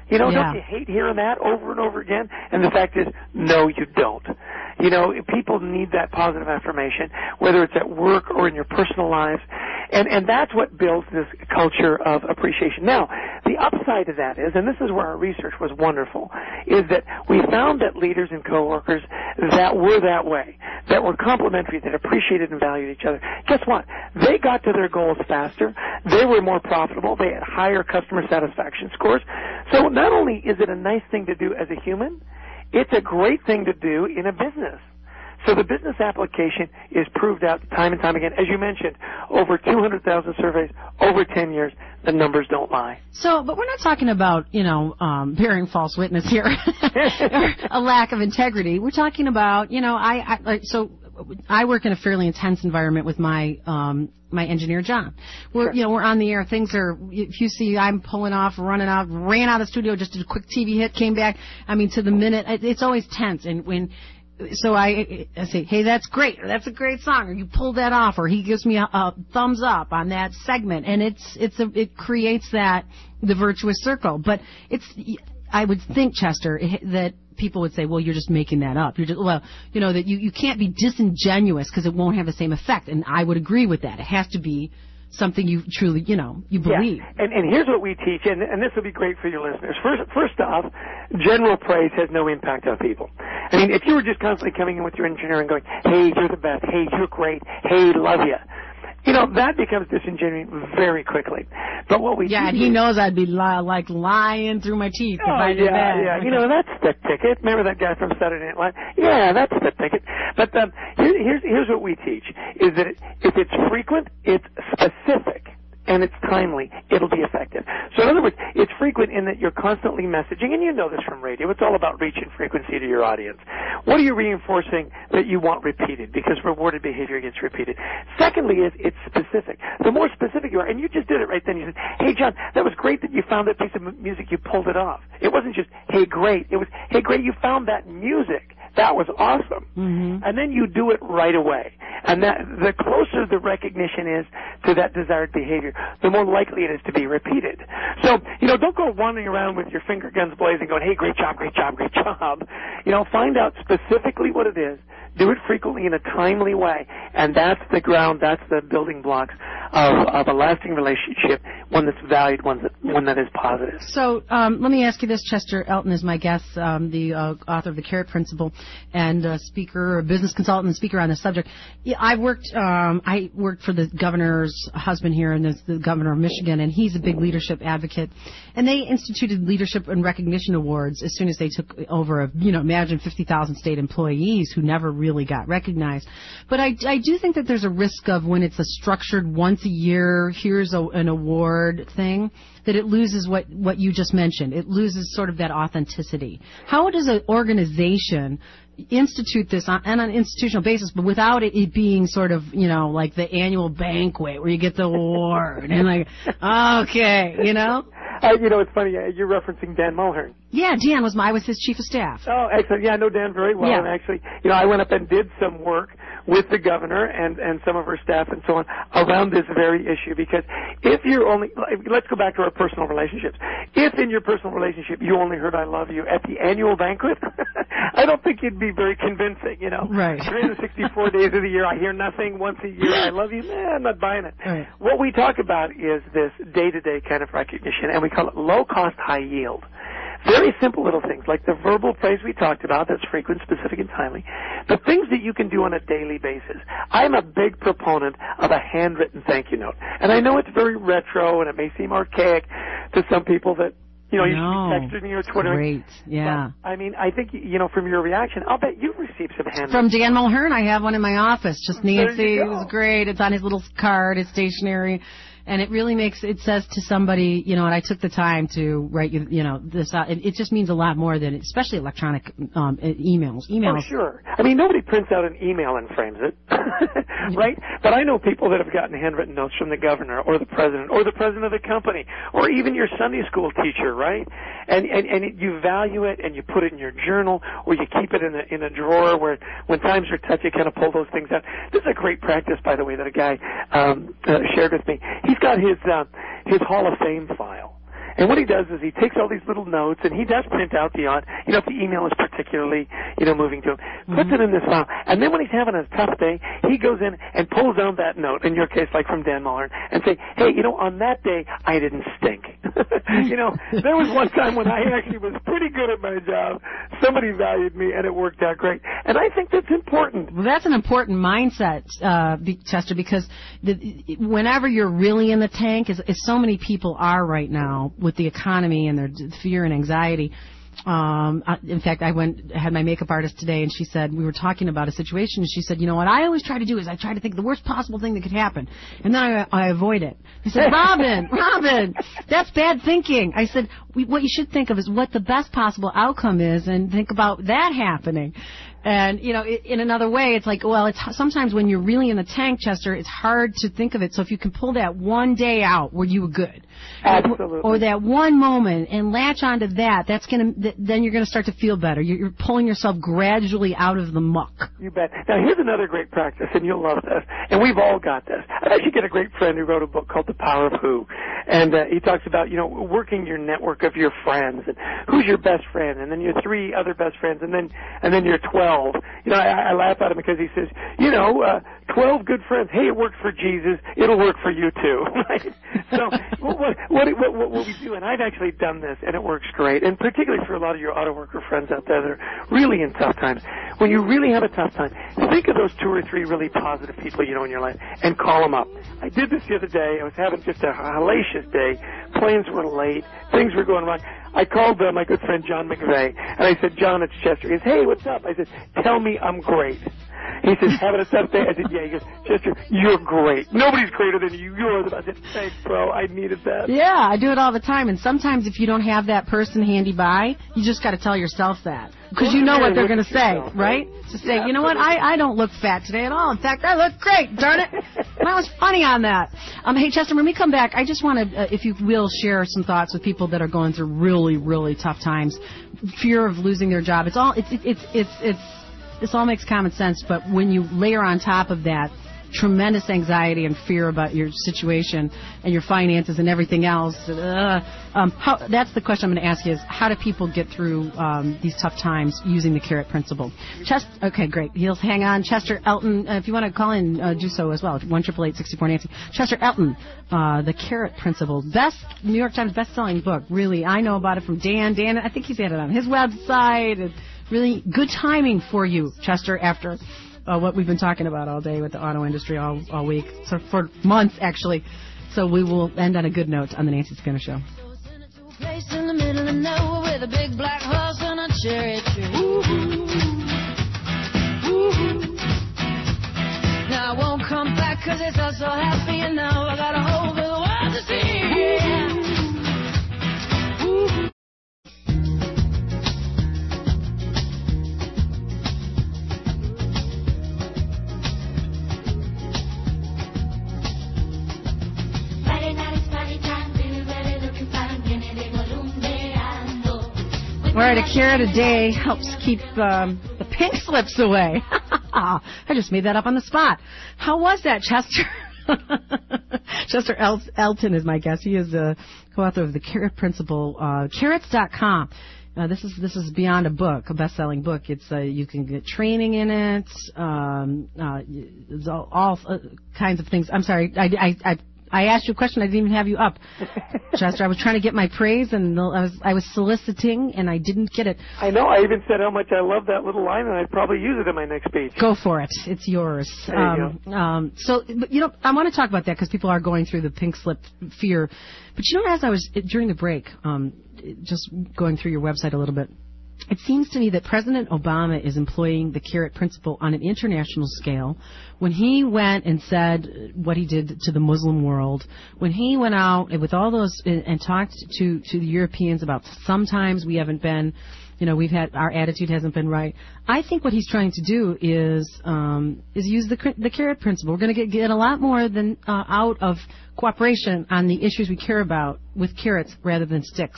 O: You know,
B: Yeah.
O: don't you hate hearing that over and over again? And the fact is, no, you don't. You know, people need that positive affirmation, whether it's at work or in your personal lives. And, and that's what builds this culture of appreciation. Now, the upside of that is, and this is where our research was wonderful, is that we found that leaders and coworkers that were that way, that were complementary, that appreciated and valued each other, guess what? They got to their goals faster. They were more profitable. They had higher customer satisfaction scores. So not only is it a nice thing to do as a human, it's a great thing to do in a business. So the business application is proved out time and time again. As you mentioned, over two hundred thousand surveys, over ten years, the numbers don't lie.
B: So, but we're not talking about, you know, um, bearing false witness here, or a lack of integrity. We're talking about, you know, I, I like, so I work in a fairly intense environment with my, um, my engineer, John. We're,
O: Sure.
B: you know, we're on the air. Things are, if you see I'm pulling off, running out, ran out of the studio, just did a quick T V hit, came back. I mean, to the minute, it's always tense. And when, so I, I say, hey, that's great, or that's a great song, or you pulled that off, or he gives me a, a thumbs up on that segment, and it's it's a, it creates that the virtuous circle. But it's, I would think, Chester, that people would say, well, you're just making that up. You're just, well, you know, that you you can't be disingenuous because it won't have the same effect, and I would agree with that. It has to be something you truly, you know, you believe.
O: Yeah. And, and here's what we teach, and, and this will be great for your listeners. First, first off, general praise has no impact on people. I mean, if you were just constantly coming in with your engineer and going, hey, you're the best, hey, you're great, hey, love you, you know, that becomes disingenuous very quickly. But what we
B: yeah, and he knows I'd be li- like lying through my teeth
O: oh,
B: if I did
O: yeah,
B: that.
O: Yeah, you know, that's the ticket. Remember that guy from Saturday Night Live? Yeah, that's the ticket. But um, here, here's here's what we teach: is that it, if it's frequent, it's specific, and it's timely, it'll be effective. So in other words, it's frequent in that you're constantly messaging, and you know this from radio. It's all about reach and frequency to your audience. What are you reinforcing that you want repeated? Because rewarded behavior gets repeated. Secondly is it's specific. The more specific you are, and you just did it right then. You said, hey, John, that was great that you found that piece of m- music. You pulled it off. It wasn't just, hey, great. It was, hey, great, you found that music. That was awesome.
B: Mm-hmm.
O: And then you do it right away. And that the closer the recognition is to that desired behavior, the more likely it is to be repeated. So, you know, don't go wandering around with your finger guns blazing going, hey, great job, great job, great job. You know, find out specifically what it is. Do it frequently in a timely way. And that's the ground, that's the building blocks of, of a lasting relationship, one that's valued, one that, one that is positive.
B: So um, let me ask you this. Chester Elton is my guest, um, the uh, author of The Carrot Principle and uh, speaker, business consultant and speaker on this subject. Yeah, I worked um, I worked for the governor's husband here, and the, the governor of Michigan, and he's a big leadership advocate. And they instituted leadership and recognition awards as soon as they took over, of, you know, imagine fifty thousand state employees who never really got recognized. But I, I do think that there's a risk of when it's a structured once a year, here's a, an award thing, that it loses what, what you just mentioned. It loses sort of that authenticity. How does an organization institute this on, on an institutional basis, but without it, it being sort of, you know, like the annual banquet where you get the award and like, okay, you know?
O: Uh, you know, it's funny, uh, you're referencing Dan Mulhern.
B: Yeah, Dan was my, I was his chief of staff.
O: Oh, excellent. Yeah, I know Dan very well.
B: Yeah.
O: And actually, you know, I went up and did some work with the governor and, and some of her staff and so on around this very issue, because if you're only, let's go back to our personal relationships. If in your personal relationship you only heard I love you at the annual banquet, I don't think you'd be very convincing, you know.
B: Right.
O: three hundred sixty-four days of the year, I hear nothing. Once a year, I love you. Nah, I'm not buying it.
B: Right.
O: What we talk about is this day-to-day kind of recognition, and we call it low-cost, high-yield. Very simple little things like the verbal praise we talked about, that's frequent, specific, and timely. The things that you can do on a daily basis. I'm a big proponent of a handwritten thank you note. And I know it's very retro and it may seem archaic to some people that, you know, you
B: no,
O: should be texting me or Twittering.
B: Great, yeah.
O: But, I mean, I think, you know, from your reaction, I'll bet you've received some handwritten.
B: From Dan Mulhern, I have one in my office. Just Nancy, it
O: go.
B: was great. It's on his little card, it's stationary. And it really makes, it says to somebody, you know, and I took the time to write, you you know, this out. It, it just means a lot more than, especially electronic um, emails. Emails.
O: Oh, sure. I mean, nobody prints out an email and frames it, right? But I know people that have gotten handwritten notes from the governor or the president or the president of the company or even your Sunday school teacher, right? And and, and it, you value it and you put it in your journal or you keep it in a, in a drawer where when times are tough you kind of pull those things out. This is a great practice, by the way, that a guy um, uh, shared with me. He's got his uh, his Hall of Fame file. And what he does is he takes all these little notes, and he does print out the odd, you know, if the email is particularly, you know, moving to him, puts
B: Mm-hmm.
O: it in this file. And then when he's having a tough day, he goes in and pulls down that note, in your case, like from Dan Muller, and say, hey, you know, on that day, I didn't stink. You know, there was one time when I actually was pretty good at my job. Somebody valued me, and it worked out great. And I think that's important.
B: Well, that's an important mindset, uh, be- Chester, because the, whenever you're really in the tank, as, as so many people are right now with the economy and their fear and anxiety. Um, I, in fact, I went had my makeup artist today, and she said we were talking about a situation. And she said, "You know what? I always try to do is I try to think of the worst possible thing that could happen, and then I, I avoid it." I said, "Robin, Robin, that's bad thinking." I said, we, "What you should think of is what the best possible outcome is, and think about that happening." And, you know, in another way, it's like, well, it's sometimes when you're really in the tank, Chester, it's hard to think of it. So if you can pull that one day out where you were good,
O: Absolutely.
B: or that one moment and latch onto that, that's gonna, then you're gonna start to feel better. You're, you're pulling yourself gradually out of the muck.
O: You bet. Now, here's another great practice, and you'll love this. And we've all got this. I actually got a great friend who wrote a book called The Power of Who. And uh, he talks about, you know, working your network of your friends, and who's your best friend, and then your three other best friends, and then and then your twelve. You know, I, I laugh at him because he says, you know, uh, twelve good friends. Hey, it worked for Jesus. It'll work for you too. Right? So what, what, what, what, what we do, and I've actually done this, and it works great, and particularly for a lot of your auto worker friends out there that are really in tough times. When you really have a tough time, think of those two or three really positive people you know in your life and call them up. I did this the other day. I was having just a hellacious day. Planes were late. Things were going wrong. I called uh, my good friend John McVeigh, and I said, John, it's Chester. He goes, hey, what's up? I said, tell me I'm great. He says, having a tough day? I said, yeah. He goes, Chester, you're great. Nobody's greater than you. You're the best. I said, thanks, bro. I needed that.
B: Yeah, I do it all the time. And sometimes if you don't have that person handy by, you just got to tell yourself that. Because you know what they're going to say, right? To say, you know what, I, I don't look fat today at all. In fact, I look great, darn it. And I was funny on that. Um, hey, Chester, when we come back, I just want to, uh, if you will, share some thoughts with people that are going through really, really tough times. Fear of losing their job. It's all, it's, it's, it's, it's, this all makes common sense, but when you layer on top of that tremendous anxiety and fear about your situation and your finances and everything else, uh, um, how, that's the question I'm going to ask you is, how do people get through um, these tough times using the carrot principle? Chest, okay, great. He'll hang on. Chester Elton, uh, if you want to call in, uh, do so as well. one eight eight eight, six four, Nancy. Chester Elton, uh, The Carrot Principle. Best New York Times best-selling book, really. I know about it from Dan. Dan, I think he's had it on his website. It's really good timing for you, Chester, after Uh, what we've been talking about all day with the auto industry all, all week, so for months actually. So we will end on a good note on the Nancy Skinner Show.
A: Place in the middle of nowhere with a big black horse and a cherry tree. Ooh, ooh. Now I won't come back 'cause it's all so happy, and now I got a whole big world to see. Yeah. Ooh.
B: All right, a carrot a day helps keep um, the pink slips away. I just made that up on the spot. How was that, Chester? Chester El- Elton is my guest. He is the co-author of The Carrot Principle, uh, carrots dot com. Uh, this is this is beyond a book, a best-selling book. It's uh, you can get training in it, um, uh, it's all, all uh, kinds of things. I'm sorry, I, I, I I asked you a question. I didn't even have you up, Chester. I was trying to get my praise, and I was I was soliciting, and I didn't get it.
O: I know. I even said how much I love that little line, and I'd probably use it in my next speech.
B: Go for it. It's yours.
O: There you
B: um, go. Um, so, but, you know, I want to talk about that because people are going through the pink slip fear. But, you know, as I was, during the break, um, just going through your website a little bit, it seems to me that President Obama is employing the carrot principle on an international scale. When he went and said what he did to the Muslim world, when he went out with all those and, and talked to, to the Europeans about sometimes we haven't been, you know, we've had, our attitude hasn't been right. I think what he's trying to do is um, is use the the carrot principle. We're going to get, get a lot more than uh, out of cooperation on the issues we care about with carrots rather than sticks.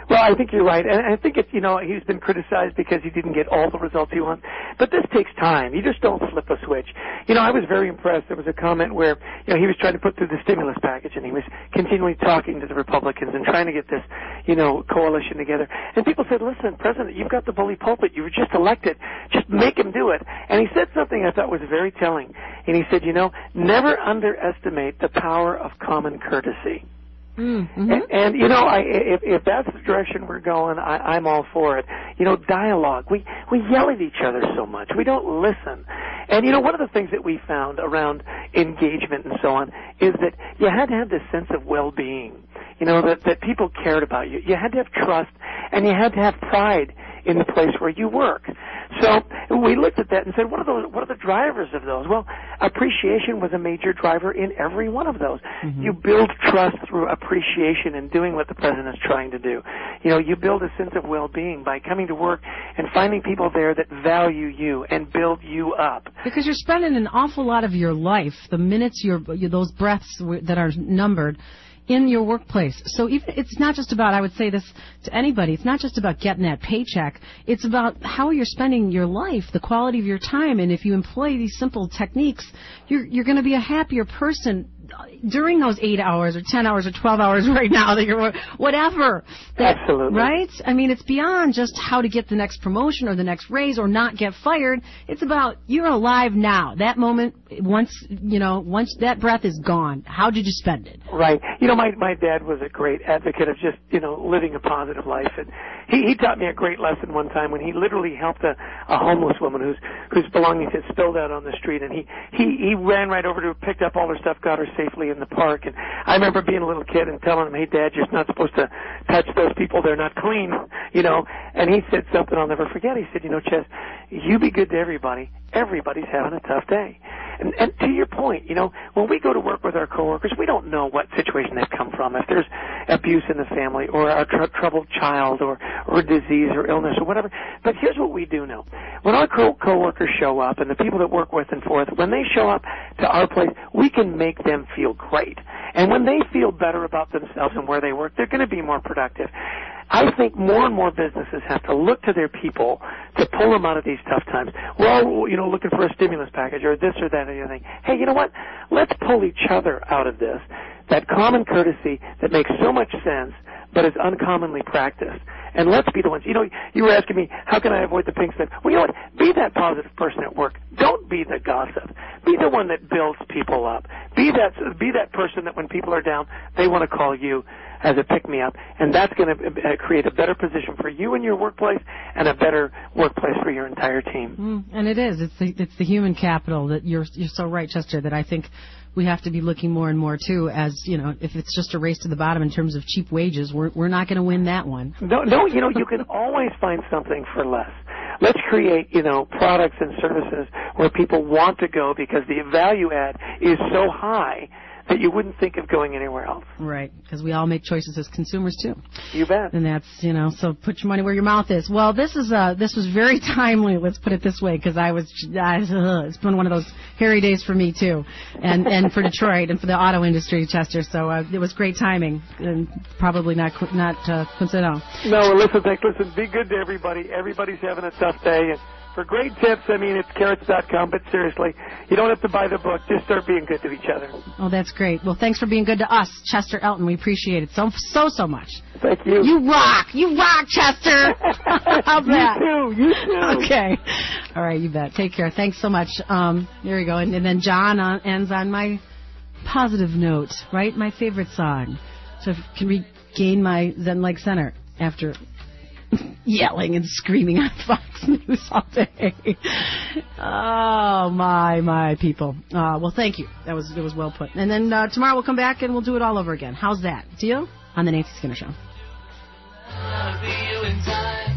O: Well, I think you're right, and I think it's, you know, he's been criticized because he didn't get all the results he wants. But this takes time. You just don't flip a switch. You know, I was very impressed. There was a comment where, you know, he was trying to put through the stimulus package, and he was continually talking to the Republicans and trying to get this, you know, coalition together. And people said, listen, President, you've got the bully pulpit. You were just elected. Just make him do it. And he said something I thought was very telling. And he said, you know, never underestimate the power of common courtesy.
B: Mm-hmm.
O: And, and you know, I, if, if that's the direction we're going, I, I'm all for it. You know, dialogue. We we yell at each other so much. We don't listen. And you know, one of the things that we found around engagement and so on is that you had to have this sense of well-being. You know, that that people cared about you. You had to have trust, and you had to have pride in the place where you work. So we looked at that and said, what are those? What are the drivers of those? Well, appreciation was a major driver in every one of those. Mm-hmm. You build trust through appreciation and doing what the president is trying to do. You know, you build a sense of well-being by coming to work and finding people there that value you and build you up.
B: Because you're spending an awful lot of your life, the minutes you're, those breaths that are numbered, in your workplace. So even, it's not just about, I would say this to anybody, it's not just about getting that paycheck. It's about how you're spending your life, the quality of your time. And if you employ these simple techniques, you're, you're going to be a happier person during those eight hours or ten hours or twelve hours right now that you're, whatever. That,
O: Absolutely.
B: Right? I mean, it's beyond just how to get the next promotion or the next raise or not get fired. It's about you're alive now. That moment, once, you know, once that breath is gone, how did you spend it?
O: Right. You know, my, my dad was a great advocate of just, you know, living a positive life. And he, he taught me a great lesson one time when he literally helped a, a homeless woman whose, whose belongings had spilled out on the street. And he, he, he ran right over to her, picked up all her stuff, got her safely in the park. And I remember being a little kid and telling him, hey, Dad, you're not supposed to touch those people. They're not clean, you know. And he said something I'll never forget. He said, you know, Ches, you be good to everybody. Everybody's having a tough day. And, and to your point, you know, when we go to work with our coworkers, we don't know what situation they've come from. If there's abuse in the family or a tr- troubled child or, or disease or illness or whatever. But here's what we do know. When our co- coworkers show up and the people that work with and forth, when they show up to our place, we can make them feel great. And when they feel better about themselves and where they work, they're going to be more productive. I think more and more businesses have to look to their people to pull them out of these tough times. We're all, you know, looking for a stimulus package or this or that or the other thing. Hey, you know what? Let's pull each other out of this. That common courtesy that makes so much sense but is uncommonly practiced. And let's be the ones. You know, you were asking me, how can I avoid the pink slip? Well, you know what? Be that positive person at work. Don't be the gossip. Be the one that builds people up. Be that, be that person that when people are down, they want to call you as a pick-me-up. And that's going to uh, create a better position for you in your workplace and a better workplace for your entire team.
B: Mm, and it is. It's the, it's the human capital that you're, you're so right, Chester, that I think we have to be looking more and more, too, as, you know, if it's just a race to the bottom in terms of cheap wages, we're, we're not going to win that one.
O: No, no, you know, you can always find something for less. Let's create, you know, products and services where people want to go because the value add is so high that you wouldn't think of going anywhere else.
B: Right, because we all make choices as consumers, too.
O: You bet.
B: And that's, you know, so put your money where your mouth is. Well, this is uh, this was very timely, let's put it this way, because I was, I, uh, it's been one of those hairy days for me, too, and and for Detroit and for the auto industry, Chester, so uh, it was great timing, and probably not not uh, coincidental.
O: No, well, listen, thanks. Listen, be good to everybody. Everybody's having a tough day, and for great tips, I mean, it's carrots dot com, but seriously, you don't have to buy the book. Just start being good to each other.
B: Oh, that's great. Well, thanks for being good to us, Chester Elton. We appreciate it so, so, so much.
O: Thank you.
B: You rock. You rock, Chester. How's that?
O: You too. You too.
B: Okay. All right, you bet. Take care. Thanks so much. Um, there you go. And, and then John uh, ends on my positive note, right? My favorite song. So I can regain my Zen-like center after yelling and screaming on Fox News all day. Oh, my, my people. Uh, well, thank you. That was, it was well put. And then uh, tomorrow we'll come back and we'll do it all over again. How's that? Deal? On the Nancy Skinner Show.